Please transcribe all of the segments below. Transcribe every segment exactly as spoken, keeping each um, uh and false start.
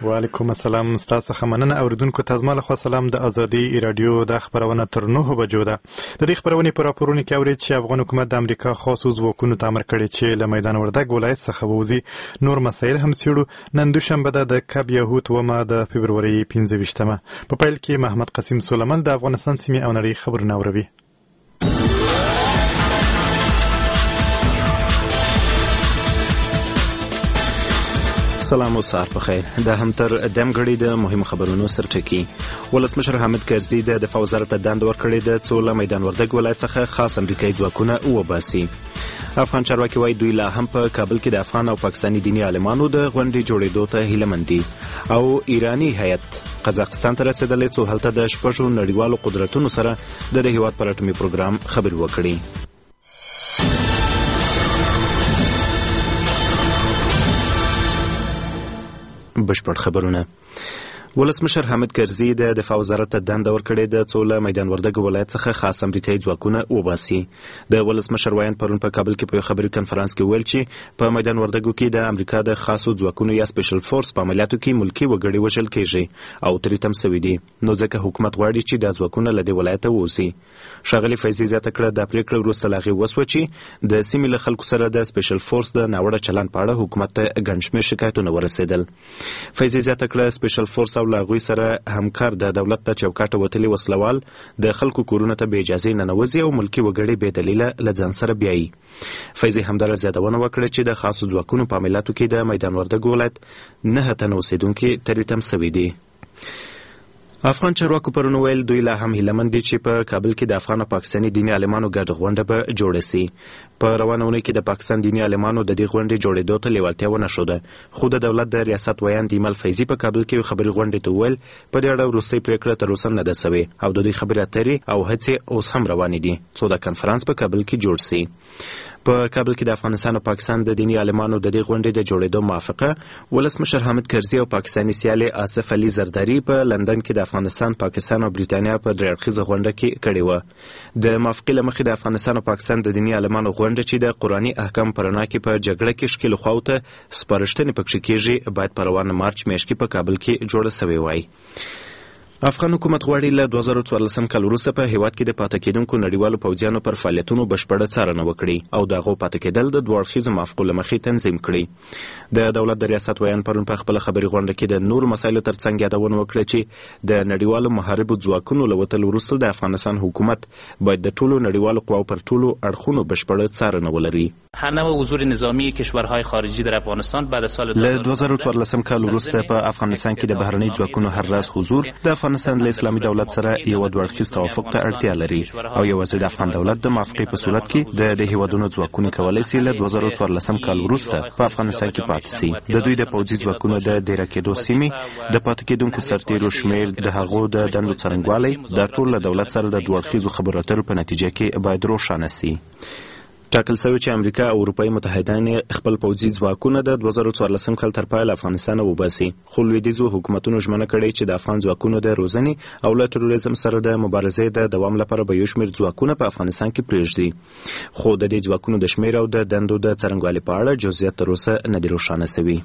وعلیکم السلام. ستاسو څخه مننه اوریدونکو ته زما لخوا سلام. د ازادي رادیو د خبرونه تر نهو بجو ده. د دې خبرونې په راپورونو کې اورید چې افغان حکومت د امریکا خاصو ځواکونو ته امر کړی چې له میدان وردګ ولایت څخه ووځي. نور مسایل هم څېړو. نن دوشنبه ده د کب یهود ومه د فبروري پنځه ویشتمه. په پیل کې محمد قاسم سلیمان د افغانستان سیمې او نړۍ خبرونه اوروي. سلام او سهار په خیر. د همتر دمګړي د مهم خبرونو سرټکی. ولسمشر حامد کرزي د دفاع وزارت ته دنده ورکړې ده څو له میدان وردګ ولایت څخه خاص امریکایي ځواکونه وباسي. افغان چارواکي وایي دوی لا هم په کابل کې د افغان او پاکستاني دیني عالمانو د غونډې جوړېدو ته هیله مند دي. او ایرانی هیئت قزاقستان ته رسېدلی څو هلته د شپږو نړیوالو قدرتونو سره د دې هیواد پر اټومي پروګرام خبرې وکړي. بشپړ خبرونه. ولسمشر حامد کرزي د دفاع وزارت ته دنده ورکړې ده څو له میدان وردګ ولایت څخه خاص امریکایي ځواکونه وباسي. د ولسمشر وایان پرون په کابل کې په یو خبري کنفرانس کې ویل چې په میدان وردګو کې د امریکا د خاصو ځواکونو یا سپیشل فورس په عملیاتو کې ملکی وګړي وژل کېږي او ترې تم سوي دي، نو ځکه حکومت غواړي چې د ځواکونه له دې ولایته ووځي. ښاغلي فیضي زیاته کړه د پریکړې وروسته له هغې وسوه چې د سیمې له خلکو سره د سپیشل فورس د ناوړه چلند په اړه حکومت ته ګڼ شمېر شکایتونه ورسېدل. فیضي زیاته کړه سپیشل فورس او له هغوی سره همکار د دولت ته چوکاټه وتلي وسلوال د خلکو کورونو ته بې اجازې ننوځي او ملکي وګړي بې دلیله له ځان سره بیایي. فیضي همداراز یادونه وکړه چې د خاصو ځواکونو په عملیاتو کې د میدان وردګ ولایت نهه تنه اوسېدونکي ترې تم سوي دي. افغان چارواکو پرون ویل دوی لا هم هیله مند دي چې په کابل کې د افغان او پاکستاني دیني عالمانو ګډه غونډه به جوړه سي. په روانه اونۍ کې د پاکستان دیني عالمانو د دې غونډې جوړېدو ته لیوالتیا ونه ښوده، خو د دولت د ریاست ویاند ایمل فیضي په کابل کې خبري غونډې ته وویل په دې اړه وروستۍ پرېکړه تر اوسه نه ده سوې او د دوی خبرې اترې او هڅې اوس هم روانې دي څو د کنفرانس په کابل کې جوړ سي. په کابل کې د افغانستان او پاکستان د دیني عالمانو د دې غونډې د جوړېدو موافقه ولسمشر حامد کرزي او پاکستاني سیالي آصف علي زرداري په لندن کې د افغانستان، پاکستان او بریتانیا په درې اړخیزه غونډه کې کړې وه. د موافقې له مخې د افغانستان او پاکستان د دیني عالمانو غونډه چې د قرآني احکام په رڼا کې په جګړه کې ښکېلو خواو ته سپارښتنې پکښې کېږي باید په روانه مارچ میاشت کې په کابل کې جوړه سوې وای. افغان حکومت غواړي له دوه زره څوارلسم کال وروسته په هیواد کې د پاتې کېدونکو نړیوالو پوځیانو پر فعالیتونو بشپړه څارنه وکړي او د هغو پاتې کېدل د دوه اړخیزو موافقو له مخې تنظیم کړي. د دولت د ریاست ویان پرون په خپله خبري غونډه کې د نورو مسایلو ترڅنګ یادونه وکړه چې د نړیوالو محاربو ځواکونو له وتلو وروسته د افغانستان حکومت باید د ټولو نړیوالو قواو پر ټولو اړخونو بشپړه څارنه ولري. هر نوع حضور نظامی کشورهای خارجی در افغانستان بعد از سال له دوه زره څوارلسم کال وروسته په افغانستان کې د بهرنۍ ځواکونو هر راز حضور د افغانستان له اسلامي دولت سره یو دوه اړخیز توافق ته اړتیا لري او یوازې د افغان دولت د موافقې په صورت کې د دې هیوادونو ځواکونه کولی سي له دوه زره څوارلسم کال وروسته په افغانستان کې پاتې سي. د دوی د پوځي ځواکونو د ډیره کېدو سیمې د پاتې کېدونکو سرتیرو شمېر د هغو د دندو څرنګوالی دا ټول له دولت سره د دوه اړخیزو خبرو اترو په نتیجه کې باید روښانه سي. ټاکل شوی چې امریکا او اروپایي متحدان خپل پوځي ځواکونه د دوه زره څوارلسم کال تر پایه له افغانستانه وباسي، خو لویدیځو حکومتونو ژمنه کړې چې د افغان ځواکونو د روزنې او له تروریزم سره د مبارزې د دوام لپاره به یو شمېر ځواکونه په افغانستان کې پرېږدي، خو د دې ځواکونو د شمېر او د دندو د څرنګوالي په اړه جزئیات تر اوسه نه دي روښانه سوي.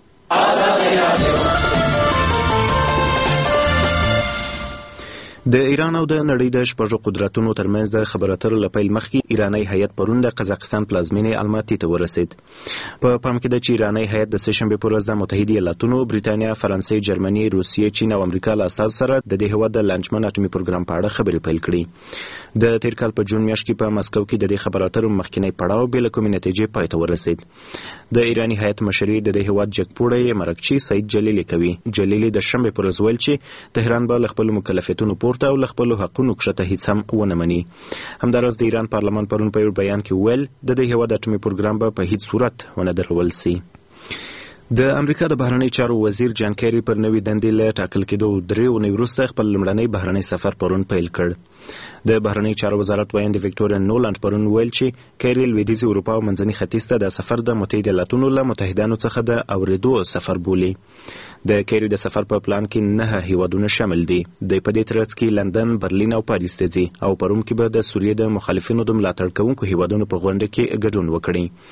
د ایران او د نړۍ د شپږو قدرتونو ترمنځ د خبرو اترو له پیل مخکې ایرانی هیئت پرون د قزاقستان پلازمینې الماتي ته ورسید. په پام کې ده چې ایرانی هیئت د سهشنبې په ورځ د متحده ایالاتونو، بریتانیا، فرانسې، جرمني، روسیې، چین او امریکا له اساس سره د دې هیواد د لانجمن اټومي پروګرام په اړه خبرې پیل کړي. د تیر کال په جون میاشت کې په مسکو کې د دې خبرو اترو مخکینی پړاو بې له کومې نتیجې پای ته ورسید. د ایرانی هیئت مشري د دې هیواد جګپوړی مرکچي سعید جلیلي کوي. جلیلي د شنبې په ورځ ویل چې تهران به له خپلو مکلفیتونو پورته او له خپلو حقونو کښته هیڅ هم ونه مني. همداراز د ایران پارلمان پرون په یو بیان کې ویل د دې هیواد اټومي پروګرام به په هیڅ صورت ونه درول سي. د امریکا د بهرنۍ چارو وزیر جان کیری پر نوې دندې له ټاکل کېدو درې اونۍ وروسته خپل لومړنی بهرنی سفر پرون پیل کړ. د بهرنۍ چارو وزارت وایند وکټوریا نولند پرون ویل چې کیری لویدیځې اروپا او منځني ختیځ ته د سفر د متحده ایالاتونو له متحدانو څخه د اورېدو سفر بولي. د کیری د سفر په پلان کې نه هیوادونه شامل دي. د په دې ترڅ کې لندن، برلین او پاریس ته ځي او پروم کې به د سوریې د مخالفینو د ملاتړ کوونکو هیوادونو په غونډه کې ګډون وکړي.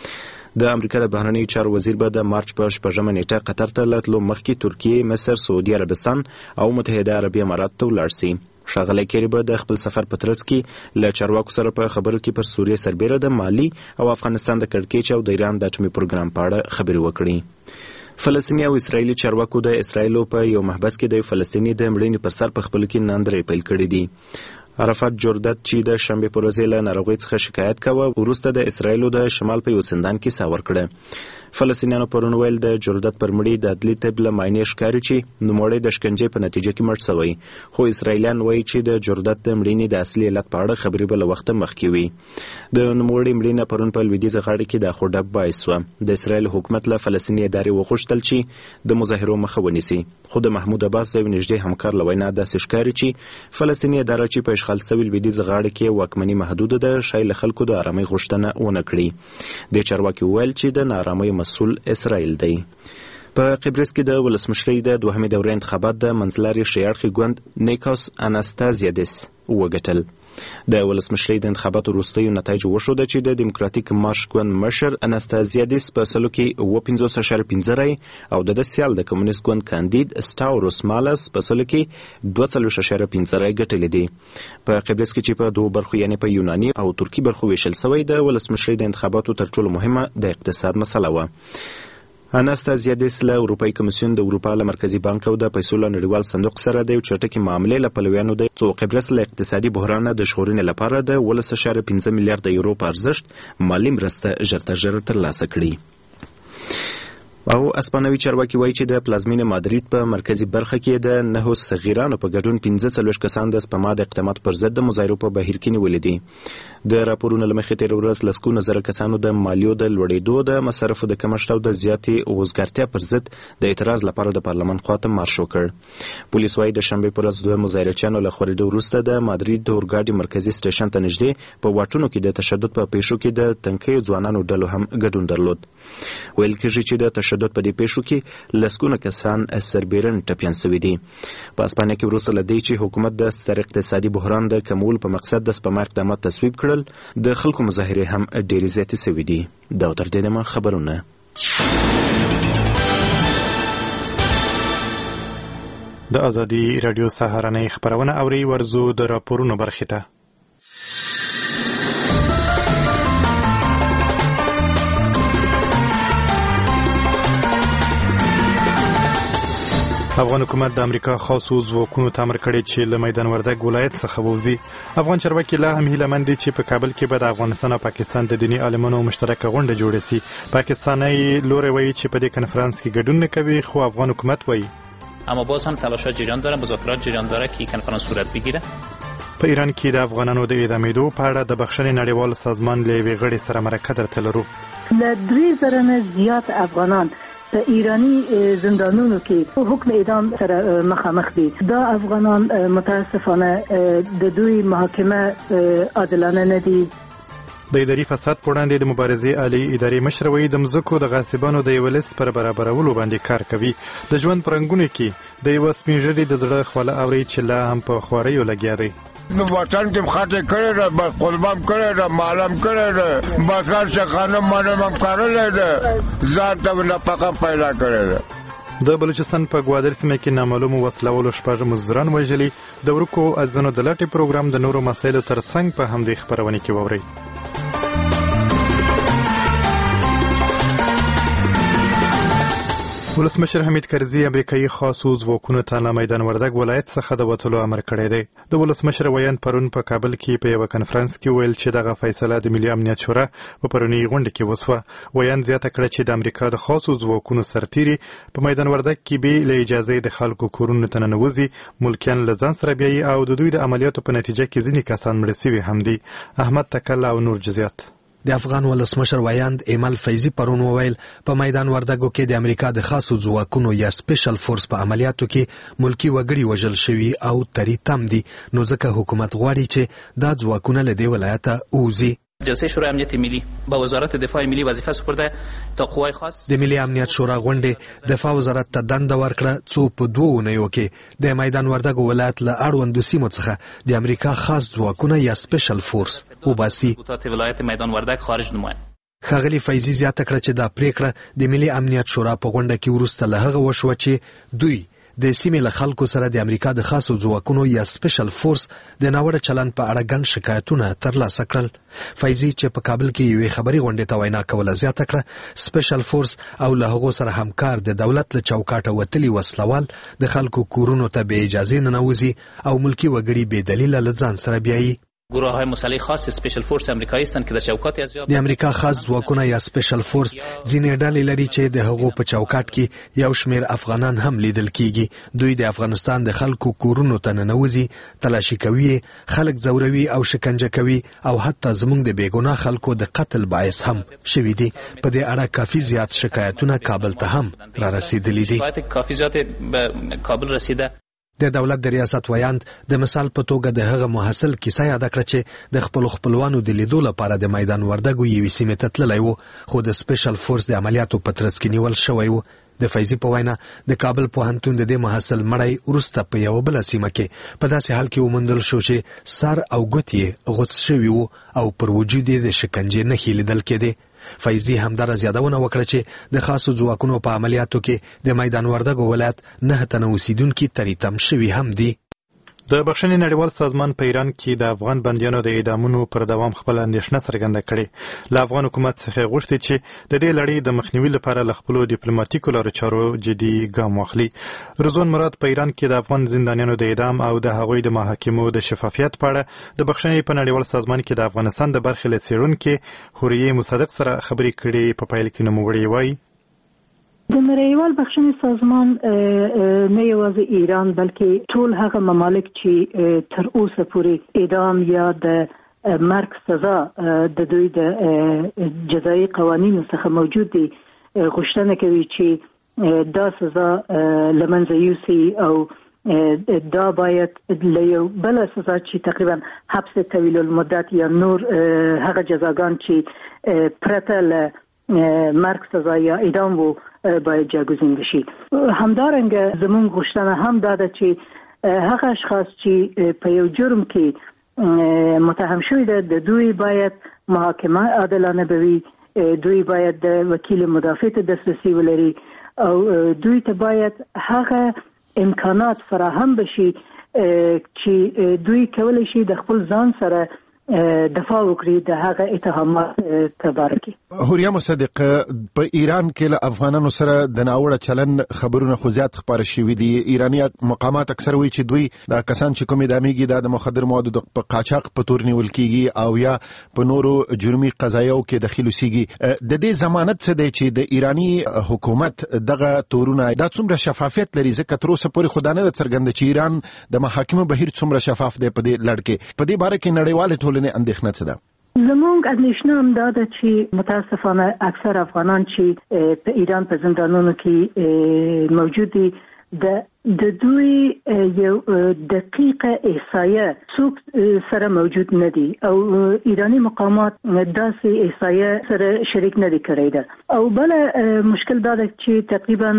د امریکا د بهرنیو چارو وزیر به د مارچ په شپږمه نیټه قطر ته له تلو مخکې ترکیې، مصر، سعودي عربستان او متحده عربي امارات ته ولاړ شي. ښاغلی کیری به د خپل سفر په ترڅ کې له چارواکو سره په خبرو کې پر سوریې سربیره د مالي او افغانستان د کړکېچ او د ایران د اټومي پروګرام په اړه خبرې وکړي. فلسطیني او اسرایلي چارواکو د اسرایلو په یو محبس کې د فلسطیني د مړینې پر سر په خپل کې ناندرۍ پیل کړي دي. عرفات جوردت چې د شنبې په ورځ له ناروغۍ څخه شکایت کاوه، وروسته د اسرایلو د شمال په یو زندان کې ساه ورکړه. فلسطینیانو پرون ویل د جوردت پر مړي د عدلي طب له معاینې ښکاري چې نوموړی د شکنجې په نتیجه کې مړ شوی، خو اسرایلیان وایي چې د جوردت د مړینې د اصلي علت په اړه خبرې به له وخته مخکې وي. د نوموړي مړینه پرون په لویدیځه غاړه کې د اخوډب باعث شوه. د اسرایل حکومت له فلسطیني ادارې وغوښتل چې د مظاهرو مخه ونیسي، خو د محمود عباس د یو نږدې همکار له وینا داسې ښکاري چې فلسطیني اداره چې په اشغال شوې لویدیځه غاړه کې واکمني محدوده ده، ښایي له خلکو د ارامۍ غوښتنه ونه کړي. د چارواکي وویل چې د ناارامۍ مسؤل اسرائیل دی. په قبرس کې د ولسمشرۍ د دوهمې دورې انتخابات د منځلارې ښي اړخي ګوند نیکوس اناستازیادس وګټل. د ولسمشرۍ د انتخاباتو وروستیو نتایجو وښوده چې د دیموکراتیک مارش ګوند مشر اناستازیادس په سلو کې اوه پنځوس اعشاریه پنځه رایې او د ده سیال د کمونیست ګوند کاندید سټاوروس مالس په سلو کې دوه څلوېښت اعشاریه پنځه رایې ګټلې دي. په قبرس کې چې په دوو برخو یعنې په یوناني او ترکي برخو ویشل سوی، د ولسمشرۍ د انتخاباتو تر ټولو مهمه د اقتصاد مسله وه. اناستازیادس له اروپایي کمیسیون، د اروپا له مرکزي بانک او د پیسو له نړیوال صندوق سره د یو چټکې معاملې له پلویانو د څو قبرس له اقتصادي بحران د ژغورنې لپاره د اوولس اعشاریه پنځه میلیارده یورو په ارزښت مالي مرسته ژر تر ژره ترلاسه کړي. او اسپانوي چارواکي وایي چې د پلازمینې مادرید په مرکزي برخه کې د نهو صغیرانو په ګډون پنځه څلوېښت کسان د سپما د اقداماتو پر ضد د مظاهرو په بهیر کې نیولي دي. د راپورونو له مخې تېره ورځ لسګونه زره کسانو د مالیو د لوړېدو، د مصارفو د کمښت او د زیاتې وزګارتیا پر ضد د اعتراض لپاره د پارلمان خواته مارش وکړ. پولیس وایي د شنبې په ورځ د مظاهرچیانو له خورېدو وروسته د مادرید د اورګاډي مرکزي سټیشن ته نږدې په واټونو کې د تشدد په پیښو کې د تنکیو ځوانانو ډلو هم ګډون درلود. ویل کېږي چې د تشدد په دې پیښو کې لسګونه کسان سربیرن ټپیان شوي دي. په اسپانیا کې وروسته له دې چې حکومت د ستر اقتصادي بحران د کمولو په مقصد د سپما اقدامات تصویب کړل، د خلکو مظاهرې هم ډېرې زیاتې شوي دي. دا تر دې دمه خبرونه. د ازادي راډیو سهارنۍ خپرونه اوري، ورزو د راپورونو برخې ته. افغان حکومت د امریکا خاصو ځواکونو ته امر کړی چې له میدان وردګ ولایت څخه ووځي. افغان چارواکي لا هم هیله مند دي چې په کابل کې به د افغانستان او پاکستان د دیني عالمانو مشترکه غونډه جوړه شي. پاکستاني لوری وایي چې په دې کنفرانس کې ګډون نه کوي، خو افغان حکومت وایي اما باز هم تلاشات جریان داره، مذاکرات جریان داره که کنفرانس صورت بگیره. په ایران کې د افغانانو د اعدامېدو په اړه د بخښنې نړیوال سازمان له یوې غړي سره مرکه درته لرو. له درې زره نه زیات افغانان په ایرانی زندانونو کې حکم اعدام سره مخامخ دي. دا افغانان متاسفانه د دوی محاکمه عادلانه نه دي. د اداري فساد په وړاندې د مبارزې عالی ادارې مشر وایي د مځکو د غاصبانو د یو لیست پر برابرولو باندې کار کوي. د ژوند په رنګونو کې د یوه سپین ږیري د زړه خوله اوري چې لا هم په خواریو لګیا دی. وطن کې خاطر کړی ده، بس قربان کړی ده، معلم کړی ده، بس هر څه خانم معلم هم کړلی ده، ځان ته نفقه پیدا کړی ده. د بلوچستان په ګوادر سیمه کې نامعلومو وسلوالو شپږ مزدوران وژلي. د ورکو ازونو د لټې پروګرام د نورو مسایلو ترڅنګ په همدې خپرونې کې واورئ. ولسمشر حمید کرزي امریکایي خاصو ځواکونو ته له میدان وردګ ولایت څخه د وتلو امر کړی دی. د ولسمشر ویان پرون په کابل کې په یوه کنفرانس کې ویل چې دغه فیصله د ملي امنیت شورا په پرونی غونډه کې وسوه. ویان زیاته کړه چې د امریکا د خاصو ځواکونو سرتیري په میدان وردګ کې بې له اجازې د خلکو کورونو ته ننوځي، ملکیان له ځان سره بیایي او د دوی د عملیاتو په نتیجه کې ځینې کسان مړه سوي هم دي. احمد تکل او نور جزیات. د افغان ولسمشر ویاند ایمل فیضی پرون وویل په میدان وردګو کې د امریکا د خاصو ځواکونو یا سپیشل فورس په عملیاتو کې ملکی وګړي وژل شوي او تری تم دي، نو ځکه حکومت غواړي چې دا ځواکونه له دې ولایته ووځي. جلسه شورای امنیت ملی با وزارت دفاع ملی وظیفه سپرده تا قوای خاص د ملي امنیت شورا غونډه دفاع وزارت ته دنده ورکړه څو په دوه اونیو کې د میدان وردګو ولایت له اړوندو سیمو څخه د امریکا خاص ځواکونه یا سپیشل فورس وباسي. ولایت میدان وردګ خارج نمایند ښاغلي فیضي زیاته کړه چې دا پریکړه د ملي امنیت شورا په غونډه کې وروسته له هغه وشوه چې دوی د سیمې له خلکو سره د امریکا د خاصو ځواکونو یا سپیشل فورس د ناوړه چلند په اړه ګڼ شکایتونه ترلاسه کړل. فیضي چې په کابل کې یوې خبري غونډې ته وینا کوله زیاته کړه سپیشل فورس او له هغو سره همکار د دولت له چوکاټه وتلي وسلوال د خلکو کورونو ته بې اجازې ننوځي او ملکی وګړي بې دلیله له ځان سره بیایي. گروه های مسلح خاص اسپیشل فورس امریکایی هستند که در چوکات از د امریکا خاص ځواکونه یا سپیشل فورس ځینې ډلې لري چې د هغو په چوکاټ کې یو شمیر افغانان هم لیدل کیږي. دوی د افغانستان د خلکو کورونو ته ننوځي، تلاشي کوي، خلک ځوروي او شکنجه کوي او حتی زموږ د بیګناه خلکو د قتل باعث هم شوي دي. په دې اړه کافي زیات شکایتونه کابل ته هم را رسیدلي دي. کافي زیات به کابل رسیده. د دولت د ریاست ویاند د مثال په توګه د هغه محصل کیسه یاد کړه چې د خپل خپلوانو د لیدو لپاره د میدان وردګو یوې سیمې ته تللی و، خو د سپیشل فورس د عملیاتو په ترڅ کې نیول شوی و. د فیضي په وینا د کابل پوهنتون د دې محصل مړی وروسته په یوه بله سیمه کې په داسې حال کې وموندل شو چې سر او ګوتې یې غوڅ شوي وو او پر وجود یې د شکنجې نښې لیدل کېدې. فیضي همدارا زیادونه وکړه چې د خاصو ځواکونو په عملیاتو کې د میدان وردګو ولایت نه تنه اوسیدونکي تریتم شوي هم دي. د بخښنې نړیوال سازمان په ایران کې د افغان بندیانو د اعدامونو پر دوام خپل اندېښنه څرګنده کړې. له افغان حکومت څخه غوښتي چې د دې لړۍ د مخنیوي لپاره له خپلو ډیپلوماټیکو لارو چارو جدي ګام واخلي. رضوان مراد په ایران کې د افغان زندانیانو د اعدام او د هغوی د محاکمو د شفافیت په اړه د بخښنې په نړیوال سازمان کې د افغانستان د برخې له څېړونکي حوریې مصدق سره خبرې کړې. په پیل کې نوموړی وایي د نړیوال بخښنې سازمان نه یوازې ایران بلکې ټول هغه ممالک چې تر اوسه پورې اعدام یا د مرګ سزا د دوی د جزایي قوانینو څخه موجود دي غوښتنه کوي چې دا سزا له منځه یوسي او دا باید له یو بله سزا چې تقریبا حبس طویل المدت یا نور هغه جزاګان چې پرته له مرګ سزا یا اعدام وو باید جاگزین بشي. همدارنګه زموږ غوښتنه هم دا ده چې هغه اشخاص چې په یو جرم کې متهم شوي ده د دوی باید محاکمه عادلانه بوي، دوی باید د وکیل مدافع ته دسترسی ولري او دوی ته باید هغه امکانات فراهم بشي چې دوی کولی شي د خپل ځان سره دفاع وکړي د هغه اتهامات تبارکی. حوریه مصدق په ایران کې له افغانانو سره د ناوړه چلن خبرونه خو زیات خبره شوي دي. ایرانی مقامات اکثر وایي چې دوی دا کسان چې کوم ادامېږي د مخدر موادو په قاچاق په تور نیول کیږي او یا په نورو جرمي قضایاو کې دخیل اوسېږي. د دې ضمانت څه دی چې د ایرانی حکومت دغه تورونه دا څومره شفافیت لري؟ ځکه تر اوسه پورې خو دا نه ده څرګنده چې ایران د محاکمو بهیر څومره شفاف دی په دې لړ کې. په دې باره کې نړیوالې ټولنې اندېښنه څه ده؟ زموږ اندېښنه هم دا ده چې متاسفانه اکثر افغانان چې په ایران په زندانونو کې موجود دي د د دوی یو دقیقه احصایه څوک سره موجود نه دي او ایرانی مقامات داسې احصایه سره شریک نه دي کړی ده. او بل مشکل دا ده چې تقریبا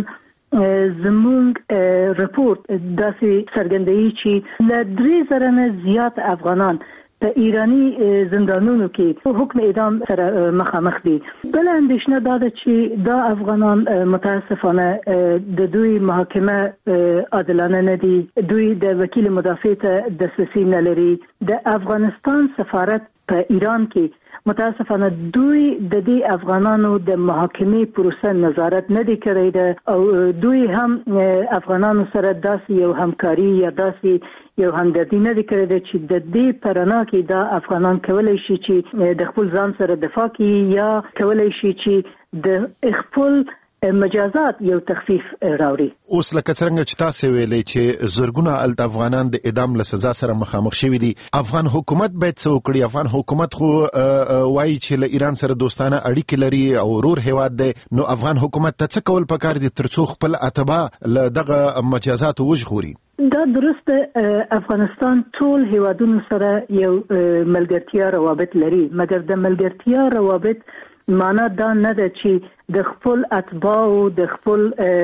زموږ رپورت داسې څرګندوي چې له درې زره نه زیات افغانان په ایرانی زندانونو کې حکم اعدام سره مخامخ دي. بل اندېښنه دا ده چې دا افغانان متاسفانه د دوی محاکمه عادلانه نه دي، دوی د وکیل مدافع ته دسترسی نه لري. د افغانستان سفارت په ایران کې متاسفانه دوی د دې افغانانو د محاکمې پروسه نظارت نه دی کړی ده او دوی هم افغانانو سره داسې یو همکاري یا داسې یو همدردي نه دی کړی ده چې د دې په رڼا کې دا افغانان کولی شي چې د خپل ځان سره دفاع کړي یا کولی شي چې د خپل مجازات یو تخفیف راوړي. اوس لکه څنګه چې تاسو ویلې چې زرګونه الت افغانان د اعدام له سزا سره مخامخ شوي دي، افغان حکومت باید څه وکړي؟ افغان حکومت خو وایي چې له ایران سره دوستانه اړیکې لري او ورور هیواد دی، نو افغان حکومت ته څه کول پکار دي ترڅو خپل اتباع له دغه مجازات وژغوري؟ دا درسته افغانستان ټول هیوادونو سره یو ملګرتیا روابط لري، مګر د ملګرتیا روابط معنا دا نه ده چې د خپل اتباعو د خپل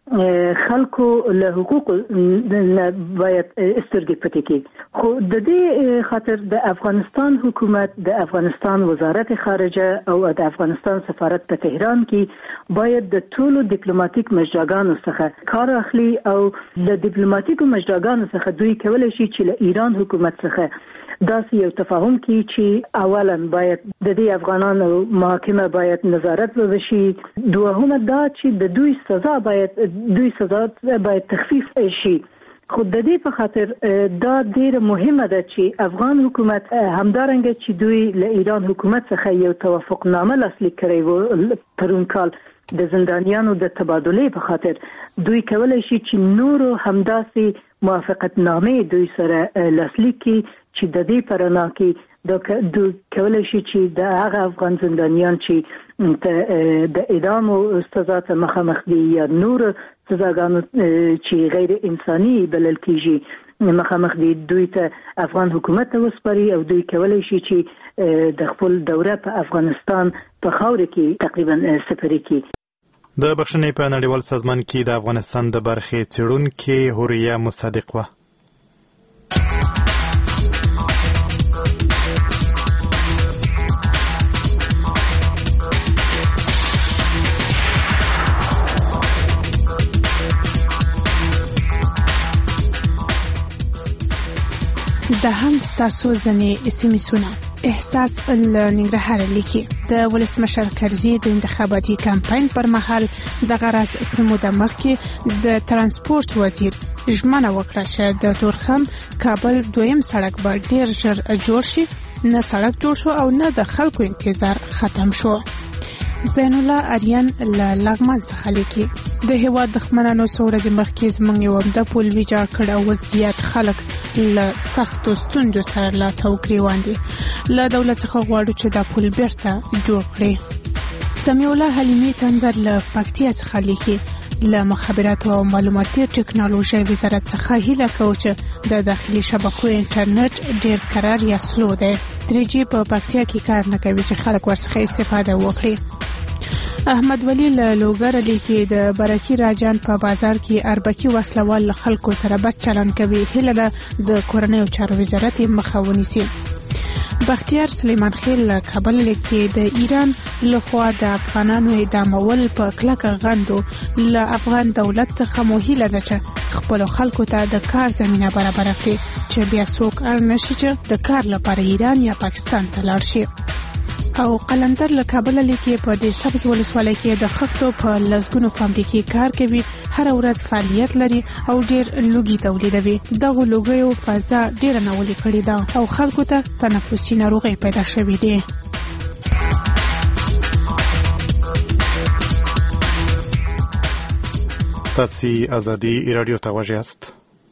خلکو له حقوق باید سترګې پټې کړي. خو د دې خاطر د افغانستان حکومت، د افغانستان وزارت خارجه او د افغانستان سفارت په تهران کې باید د ټولو ډیپلوماټیک مجراګانو څخه کار اخلي او د ډیپلوماټیکو مجراګانو څخه دوی کولای شي چې له ایران حکومت څخه داسې یو تفاهم کې چې اولا باید د دې افغانانو محاکمه باید نظارت وشي، دوهمه دا چې د دوی سزا باید دوی سزا باید تخفیف شي. خو د دې په خاطر دا ډیره مهمه ده چې افغان حکومت همدارنګه چې دوی له ایران حکومت څخه یو توافقنامه لاسلیک کړی و پرون کال د زندانیانو د تبادلې په خاطر، دوی کولای شي چې نورو همداسې موافقتنامې دوی سره لاسلیک کړي چې د دې پرنا کې د کولای شي چې د هغه افغان زندانیان چې د اعدام سزا ته مخامخ دي یا نور سزاګانو چې غیر انساني بلل کیږي مخامخ دي، دوی ته افغان حکومت ته وسپاري او دوی کولای شي چې د خپل دوره په افغانستان په خاوره کې تقریبا سفري کړي. د بخښنې په نړیوال سازمان کې د افغانستان د برخې څېړونکې هوریا مصدق وه. د هم ستاسو ځنې اسمیسونه احساس الننګرهار لیکي د ولسمشر کرزي د انتخاباتي کمپاین پر مهال د غرض سموده مخکې د ترانسپورت وزیر ژمنه وکړه چې د تورخم کابل دویم سړک به ډیر ژر جوړ شي. نه سړک جوړ شو او نه د خلکو انتظار ختم شو. زین الله اریان له لغمان څخه لیکي د هیواد دښمنانو څو ورځې مخکې زموږ یو عمده پل ویجاړ کړ او زیات خلک له سختو ستونزو سره لاس او ګریوان دي. له دولت څخه غواړو چې دا پل بیرته جوړ کړي. سمیع الله حلیمي تندر له پکتیا څخه لیکي له مخابراتو او معلوماتي ټکنالوژي وزارت څخه هیله کوو چې د داخلي شبکو انټرنیټ ډیر قرار یا سلو دی. تری جی په پکتیا کې کار نه کوي چې خلک ورڅخه استفاده وکړي. احمد ولی له لوګر لیکي د برکی راجان په بازار کې اربکی وسلوال خلکو سره بد چلند کوي. هیله ده د کورنۍ او چارو وزارت مخه ونیسي. بختیار سلیمان خیل له کابل لیکي د ایران لخوا د افغانانو اعدامول په کلکه غندو. له افغان دولت څخه مو هیله ده چې خپل خلکو ته د کار زمینه برابر کړي چې بیا څوک اړ نشي چې د کار لپاره ایران یا پاکستان ته لاړ شي. او قلندر له کابل لیکي په دې سبز ولسوالۍ کې د خښتو په لسګونو فابریکې کار کوي، هر ورځ فعالیت لري او ډیر لوګي تولیدوي. دغه لوګیو فضا ډیر ناولې کړې ده او خلکو ته تنفسي ناروغي پیدا شوې دي. تاسو ازادي رادیو ته غوږ یاست.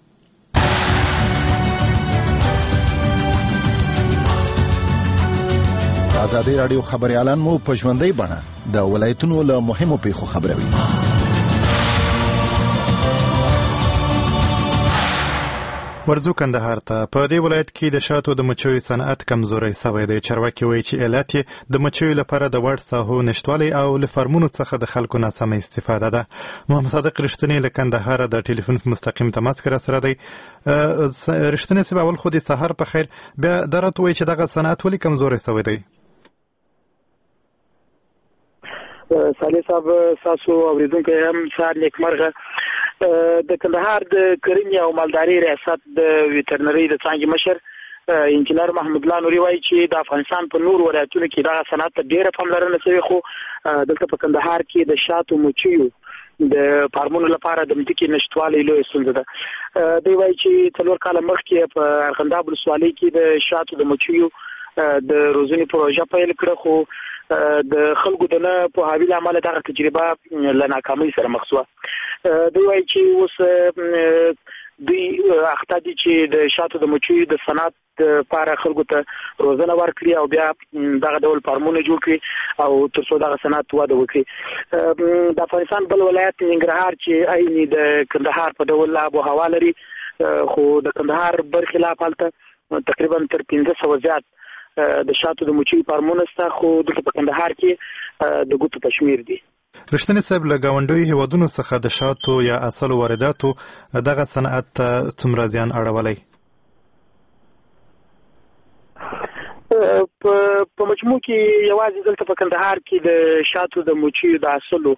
ازادي رادیو خبريالان مو په ژوندۍ بڼه د ولایتونو له مهمو پیښو خبروي. ورځو کندهار ته په دې ولایت کې د شاتو د مچیو صنعت کمزوري شوی دی. چارواکي وایي چې علت یې د مچیو لپاره د وړ ساحو نشټوالی او له فارمونو څخه د خلکو ناسمه استفاده ده. محمد صادق رښتینی له کندهار د ټلیفون مستقیم تماس کې سره دی. رښتینی سبا اول خو د سحر په خیر بیا درته وایي چې دغه صنعت ولې کمزوري شوی دی. صالح صاحب تاسو اوریدونکو هم سار نیکمرغه. د کندهار د کرنې او مالداري ریاست د ویټرنري د څانګې مشر انجنیر محمود الله نوري وایي چې د افغانستان په نور ولایتونو کې دا صنعت ته ډیره پاملرنه شوې، خو دلته په کندهار کې د شاتو مچیو د فارمونو لپاره د مځکې نشټوالی لوی ستونزه ده. دوی وایي چې څلور کاله مخکې په ارغنداب ولسوالۍ کې د شاتو د مچیو د روزنې پروژه پیل کړه، خو د خلکو د نه پوهاوي له امله دغه تجربه له ناکامۍ سره مخ شوه. دوی وایي چې اوس دوی اخته دي چې د شاتو د مچیو د صنعت لپاره خلکو ته روزنه ورکړي او بیا دغه ډول فارمونه جوړ کړي او تر څو دغه صنعت وده وکړي. د افغانستان بل ولایت ننګرهار چې عین د کندهار په ډول آب و هوا لري، خو د کندهار برخلاف هلته تقریبا تر پنځه سوه زیات د شاتو د مچیو فارمونه شته، خو دلته په کندهار کې د ګوتو په شمیر دي. رښتینی صاحب له ګاونډیو هیوادونو څخه د شاتو یا اصلو وارداتو دغه صنعت ته څومره زیان اړولی؟ په مجموع کې یوازې دلته په کندهار کې د شاتو د موچیو د اصلو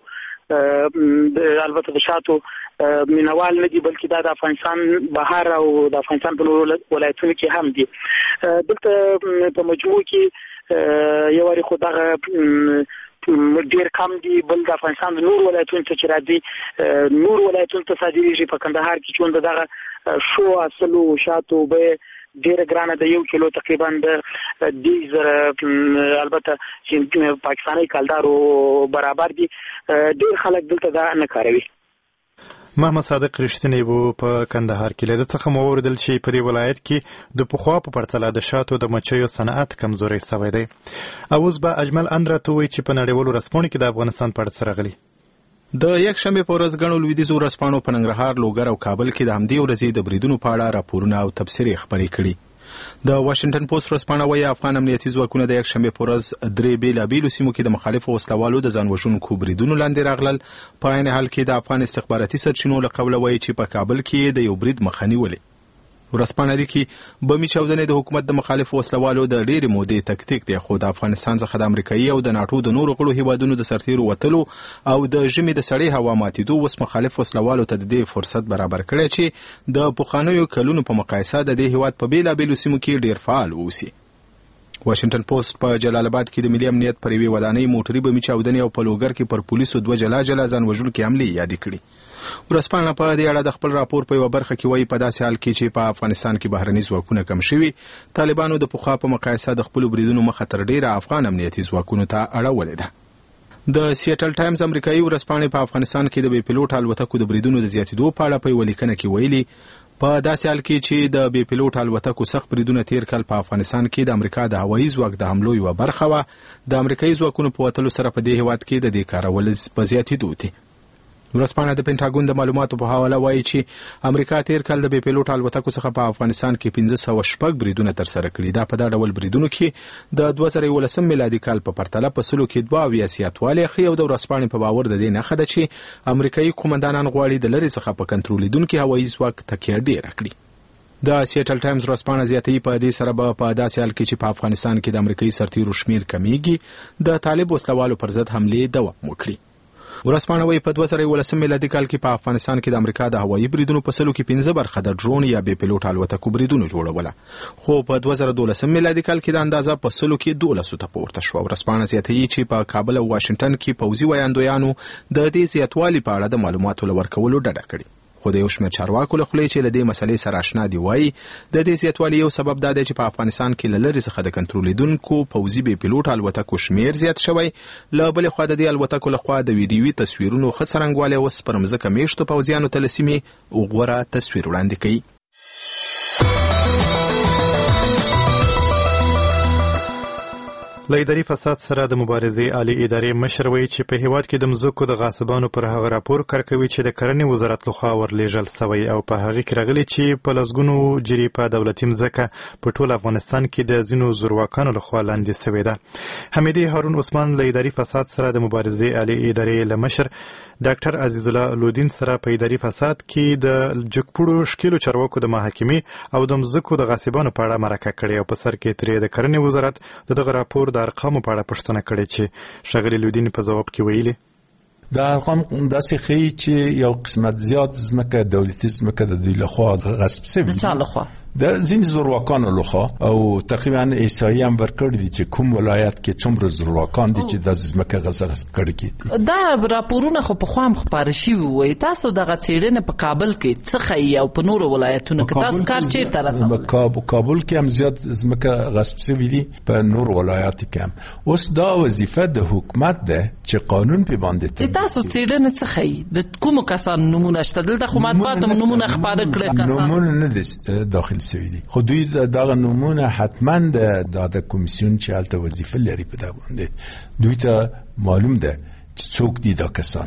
البته د شاتو مینوال نه دي، بلکې دا د افغانستان بهر او د افغانستان په نورو ولایتونو کې هم دي. دلته په مجموع کې یو وری خو دغه ډیر کم دي، بل د افغانستان د نور ولایتونو ته چې راځي نور ولایتونو ته صادریږي. په کندهار کې چون دغه شو اصلو شاتو به ډیر ګرانه د یو کیلو تقریبا د دیز البته چې پاکستاني کلدارو برابر دي. ډیر خلک دلته دا نه کاروي. محمد صادق رښتینی وو په کندهار کې. له څخه مو اوریدل چې په دې ولایت کې د پخوا په پرتله د شاتو د مچیو صنعت کمزوري شوی دی. اوس به اجمل اندرا ته وایي چې په نړیوالو رسپانو کې د افغانستان په اړه څه راغلي. د یک شنبه په ورځ غنو لویدیځو ورځپاڼو په ننګرهار، لوګر او کابل کې د همدې ورځې د بریدونو په اړه راپورونه او تبصرې خپرې کړي. د واشنگټن پوسټ ورځپاڼه وايي افغان امنیتي ځواکونه د یک شنبه په ورځ درې بیلابیلو سیمو کې د مخالفو وسلوالو د ځان وژونکو بریدونو لاندې راغلل. په عین حال کې د افغان استخباراتي سرچینو له قوله وايي چې په کابل کې د یو برید مخه نیولې. ورځپاڼه لیکي بمي چاودنې د حکومت د مخالفو وسلوالو د ډېرې مودې تکتیک دی، خو د افغانستان څخه د امریکایي او د ناټو د نورو غړو هیوادونو د سرتیرو وتلو او د ژمي د سړې هوا ماتېدو اوس مخالف وسلوالو ته د دې فرصت برابر کړی چې د پخوانیو کلونو په مقایسه د دې هیواد په بیلابیلو سیمو کې ډېر فعال واوسي. واشنگټن پوسټ په جلال آباد کې د ملي امنیت پر یوې ودانۍ موټري بمي چاودنې او په لوګر کې پر پولیسو دوه جلا جلا ځان وژونکې حملې یادې کړي. ورځپاڼه په دې اړه د خپل راپور په یوه برخه کې وایي په داسې حال کې چې په افغانستان کې بهرني ځواکونه کم شوي، طالبانو د پخوا په مقایسه د خپلو بریدونو مخه تر ډېره افغان امنیتي ځواکونو ته اړولې ده. د سیټل ټایمز امریکایي ورځپاڼې په افغانستان کې د بې پیلوټ الوتکو د بریدونو د زیاتېدو په اړه په یوه لیکنه کې ویلي په داسې حال کې چې د بې پیلوټ الوتکو سخت بریدونه تیر کال په افغانستان کې د امریکا د هوایي ځواک د حملو یوه برخه وه، د امریکایي ځواکونو په وتلو سره په دې هیواد کې د دې کارول په زیاتېدو دي. ورځپاڼه د پینټاګون د معلوماتو په حواله وایي چې امریکا تیر کال د بې پیلوټ الوتکو څخه په افغانستان کې پنځه سوه شپږ بریدونه ترسره کړي. دا په دا ډول بریدونو کې د دوه زره یولسم میلادي کال په پرتله په سلو کې دوه اویا زیاتوالی ښیي او د ورځپاڼې په باور د دې نښه ده چې امریکایي قومندانان غواړي د لرې څخه په کنټرولیدونکي هوایي ځواک تکیه ډېره کړي. د سیټل ټایمز ورځپاڼه زیاتوي په دې سره به په داسې حال کې چې په افغانستان کې د امریکایي سرتیرو شمیر کمیږي، د طالب وسلوالو پر ضد حملې دوام وکړي. ورځپاڼه وايي په دوه زره یولسم میلادي کال کې په افغانستان کې د امریکا د هوایي بریدونو په سلو کې پنځه برخه د ډرون یا بې پیلوټ الوتکو بریدونو جوړوله، خو په دوه زره دولسم میلادي کال کې د اندازه په سلو کې دولسو ته پورته شوه. ورځپاڼه زیاتوي چې په کابل او واشنګټن کې پوځي ویاندویانو د دې زیاتوالي په اړه د معلوماتو له ورکولو ډډه کړې، خو د یو شمېر چارواکو له خولې چې له دې مسلې سره اشنا دي وایي د دې زیاتوالي یو سبب دا دی چې په افغانستان کې له لرې څخه د کنټرولیدونکو پوځي بې پیلوټ الوتکو شمیر زیات شوی، له بلې خوا د دې الوتکو لخوا د ویډیوي تصویرونو ښه څرنګوالی اوس پر مځکه میشتو پوځیانو ته له سیمې غوره تصویر وړاندې کوي. له اداري فساد سره د مبارزې عالي ادارې مشر وایي چې په هیواد کې د مځکو د غاصبانو پر هغه راپور کارکوي چې د کرنې وزارت لخوا ورلیږل سوی او په هغه کې راغلي چې په لسګونو جري په دولتي مځکه په ټول افغانستان کې د ځینو زورواکانو لخوا لاندې سوې ده. حمیدي هارون عثمان له اداري فساد سره د مبارزې عالي ادارې له مشر ډاکټر عزیز الله لودین سره په اداري فساد کې د جګپوړو شکیلو چارواکو د محاکمې او د مځکو د غاصبانو په اړه مرکه کړې او په سر کې ترې د کرنې وزارت د دغه راپور د ارقامو په اړه پوښتنه کړې چې ښاغلي لودین په ځواب کې ویلي دا ارقام داسې ښیي چې یو قسمت زیات ځمکه دولتي ځمکه د دوی لخوا غصب شوې د چا لخوا د ځینې زورواکانو لخوا او تقریبا احصایې هم ورکړې دي چې کوم ولایت کې څومره زورواکان دي چې د ځمکه غصب کړي دي. دا راپورونه خو په خوا هم خپاره شوي وي. تاسو دغه څېړنې په کابل کې څه ښیي او په نورو ولایتونو کې تاسو کار چېرته رسولی؟ په کابل کې هم زیات ځمکه غصب شوي دي، په نورو ولایاتو کې هم. اوس دا وظیفه د حکومت ده چې قانون پې باندې تطبیق. تاسو څېړنې څه ښیي؟ د کومو کسانو نومونه شته؟ دلته خو مطبوعات هم نومونه خپاره کړي کسان نومونه نه دي داخل سوي دي، خو دوی دغه نومونه حتما د د کمیسیون چې هلته وظیفه لري په دغه باندې دوی ته معلوم ده چې څوک دي دا کسان،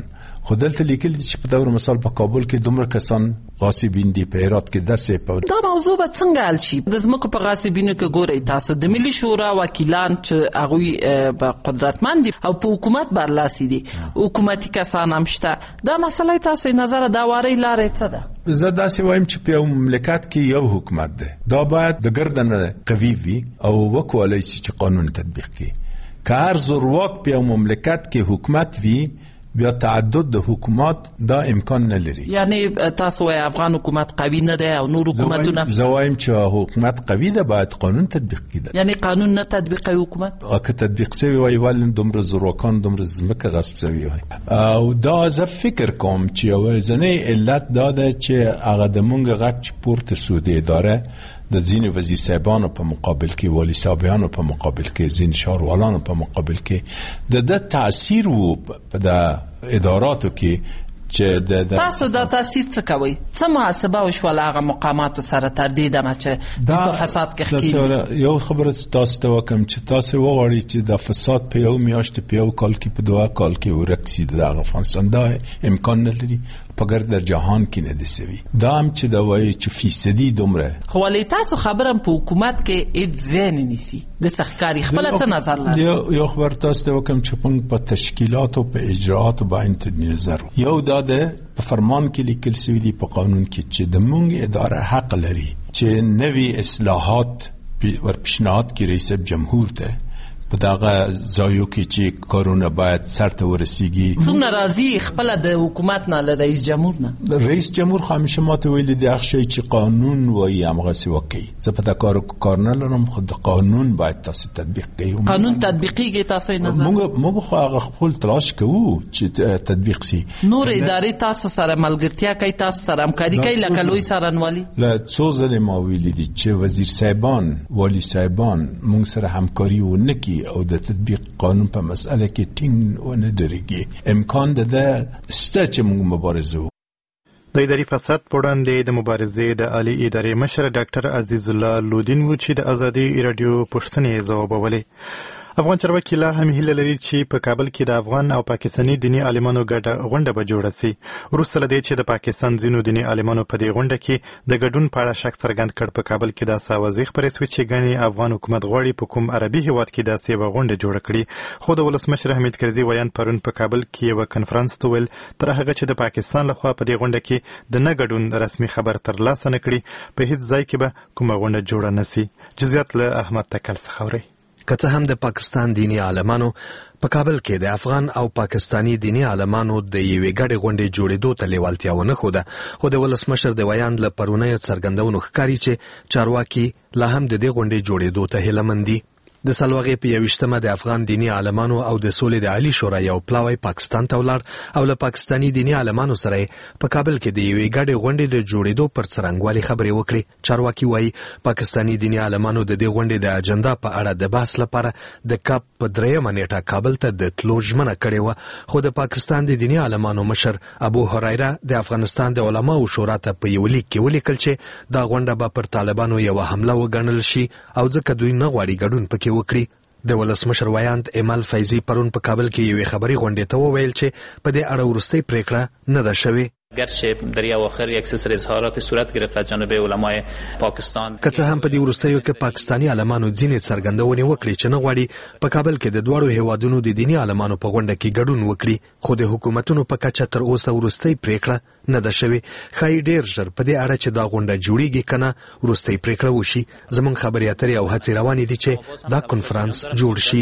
خو دلته لیکل چې په دور مثال په کابل کې دومره کسان غاصبین دي، په هرات کې داسې په دا موضوع به څنګه حل شي؟ د ځمکو په غاصبینو کې ګورئ تاسو د ملي شورا وکیلان چې هغوی به قدرتمند دي او په حکومت برلاسي دي، حکومتي کسان هم شته. دا مسله تاسو نظر دا واري لارې څه ده؟ زه داسې وایم چې په یو مملکت کې یو حکومت ده، دا باید د ګردن قوي وي او وکولای شي چې قانون تطبیق کړي. که هر زورواک په یو مملکت کې حکومت وي، بیا تعدد د حکومت دا امکان نه لري. یعنی تاسو وايي افغان حکومت قوي نه ده او نور حکومتونه؟ زه وایم چې حکومت قوي ده، باید قانون تطبیق کړي. یعنی قانون نه تطبیق حکومت که تطبیق شوی وای ول دومره زورواکان دومره ځمکه غصب شوی وای. او دا زه فکر کوم چې ورځنی علت دا ده چې هغه د مونږ غږ چې پورته سودی اداره د ځینې وزیر صاحبانو په مقابل کې، والی صاحبانو په مقابل کې، ځین شاروالانو په مقابل کې د د تاثیر وو په د اداراتو کې چې د تاسو دا تاثیر څه کوي؟ څه محاسبه وشول هغه مقاماتو سره تر دې دمه چې د فساد کې ښکېږي؟ یو خبره تاسو ته وکم چې تاسو وغواړئ چې د فساد په یو میاشت په یو کال کې په دوه کال کې ورک سي د افغانستان، دا امکان نه لري، په ګرد جهان کې نه دي سوي. دا هم چې دا وایي چې فیصدي دومره. خو ولې تاسو خبرم په حکومت کې هیڅ ځای نه نیسي د سختکاري؟ خپل څه نظر لري؟ یو خبر تاسو ته وکم چې په تشکیلات او په اجراءات باندې نظر یو دا ده په فرمان کې لیکل شوی دی، په قانون کې چې د مونږ اداره حق لري چې نوي اصلاحات ور پیشنهاد کړي رئیس جمهور ته په دغه ځایو کې چې کارونه باید سرته ورسیږي. څومره راضي خپل د حکومت نه له رئیس جمهور نه؟ رئیس جمهور همیشه ماته ویلي دی هغه شی چې قانون وایي همغه سی وکړي. زه په دا کار کار نه لرم، خو د قانون باید تاسو تطبیق کړئ. قانون تطبیقیږي تاسو یې نظر؟ موږ موږ خو هغه خپل تلاش کوو چې تطبیق شي. نور ادارې تاسو سره ملګرتیا کوي، تاسو سره همکاري کوي لکه لوی څارنوالي؟ له څو ځله ما ویلي دي چې وزیر صاحبان، والی صاحبان موږ سره همکاري ونه کوي او د تطبیق قانون په مسأله کې ټینګ ونه درېږي. امکان ده شته چې موږ مبارزه وکړو. د اداري فساد په وړاندې د مبارزې د عالی ادارې مشر ډاکټر عزیز الله لودین و چې د ازادي رادیو پوښتنې ځوابولې. افغان چارواکي لا هم هیله لري چې په کابل کې د افغان او پاکستاني دیني عالمانو ګډه غونډه به جوړه سي. وروسته له دې چې د پاکستان ځینو دیني عالمانو په دې غونډه کې د ګډون په اړه شک څرګند کړ، په کابل کې دا ساوازي خبرې شوې چې ګڼې افغان حکومت غواړي په کوم عربي هیواد کې داسې یوه غونډه جوړه کړي. خو د ولسمشر حمید کرزي ویان پرون په کابل کې یوه کنفرانس ته ویل تر هغه چې د پاکستان لخوا په دې غونډه کې د نه ګډون رسمي خبر ترلاسه نه کړي، په هیڅ ځای کې به کومه غونډه جوړه نه سي. جزئیات له احمد تکل څخه اورئ. که څه هم د پاکستان دینی عالمانو په کابل کې د افغان او پاکستانی دینی عالمانو د یوې ګډې غونډې جوړېدو ته لیوالتیا ونه ښوده، خو د ولسمشر د ویان له پرونیو څرګندونو ښکاري چې چارواکي لا هم د دې غونډې جوړېدو ته هیلهمند دي. د سلواغې په یویشتمه د افغان دینی عالمانو او د سولې د عالی شورا یو پلاوی پاکستان ته ولاړ او له پاکستانی دینی عالمانو سره په کابل کې د یوې ګډې غونډې د جوړېدو پر څرنګوالي خبرې وکړې. چارواکي وایي پاکستانی دینی عالمانو د دې غونډې د اجنډا په اړه د بحث لپاره د کاپ په دریمه نیټه کابل ته د تلو ژمنه کړې وه، خو د پاکستان د دینی عالمانو مشر ابو هريره د افغانستان د علماو شورا ته په یو لیک کې ولیکل چې دا غونډه به پر طالبانو یوه حمله وګڼل شي او ځکه دوی نه غواړي ګډون پکې وکړي. د ولسمشر ویاند ایمل فیضی پرون په کابل کې یوې خبري غونډې ته وویل چې په دې اړه وروستۍ پریکړه نه ده شوې. گرچه در اواخر یک سلسله اظهارات صورت گرفت از جانب علمای پاکستان، که څه هم په دې وروستیو کې پاکستانی عالمانو ځینې څرګندونې وکړي چې نه غواړي په کابل کې د دواړو هیوادونو د دینی عالمانو په غونډه کې ګډون وکړي، خو د حکومتونو په کچه تر اوسه وروستۍ پریکړه نه ده شوې. ښایي ډېر ژر په دې اړه چې دا غونډه جوړیږي که نه وروستۍ پریکړه وشي. زموږ خبرې اترې او هڅې روانې دي چې دا کنفرانس جوړ شي.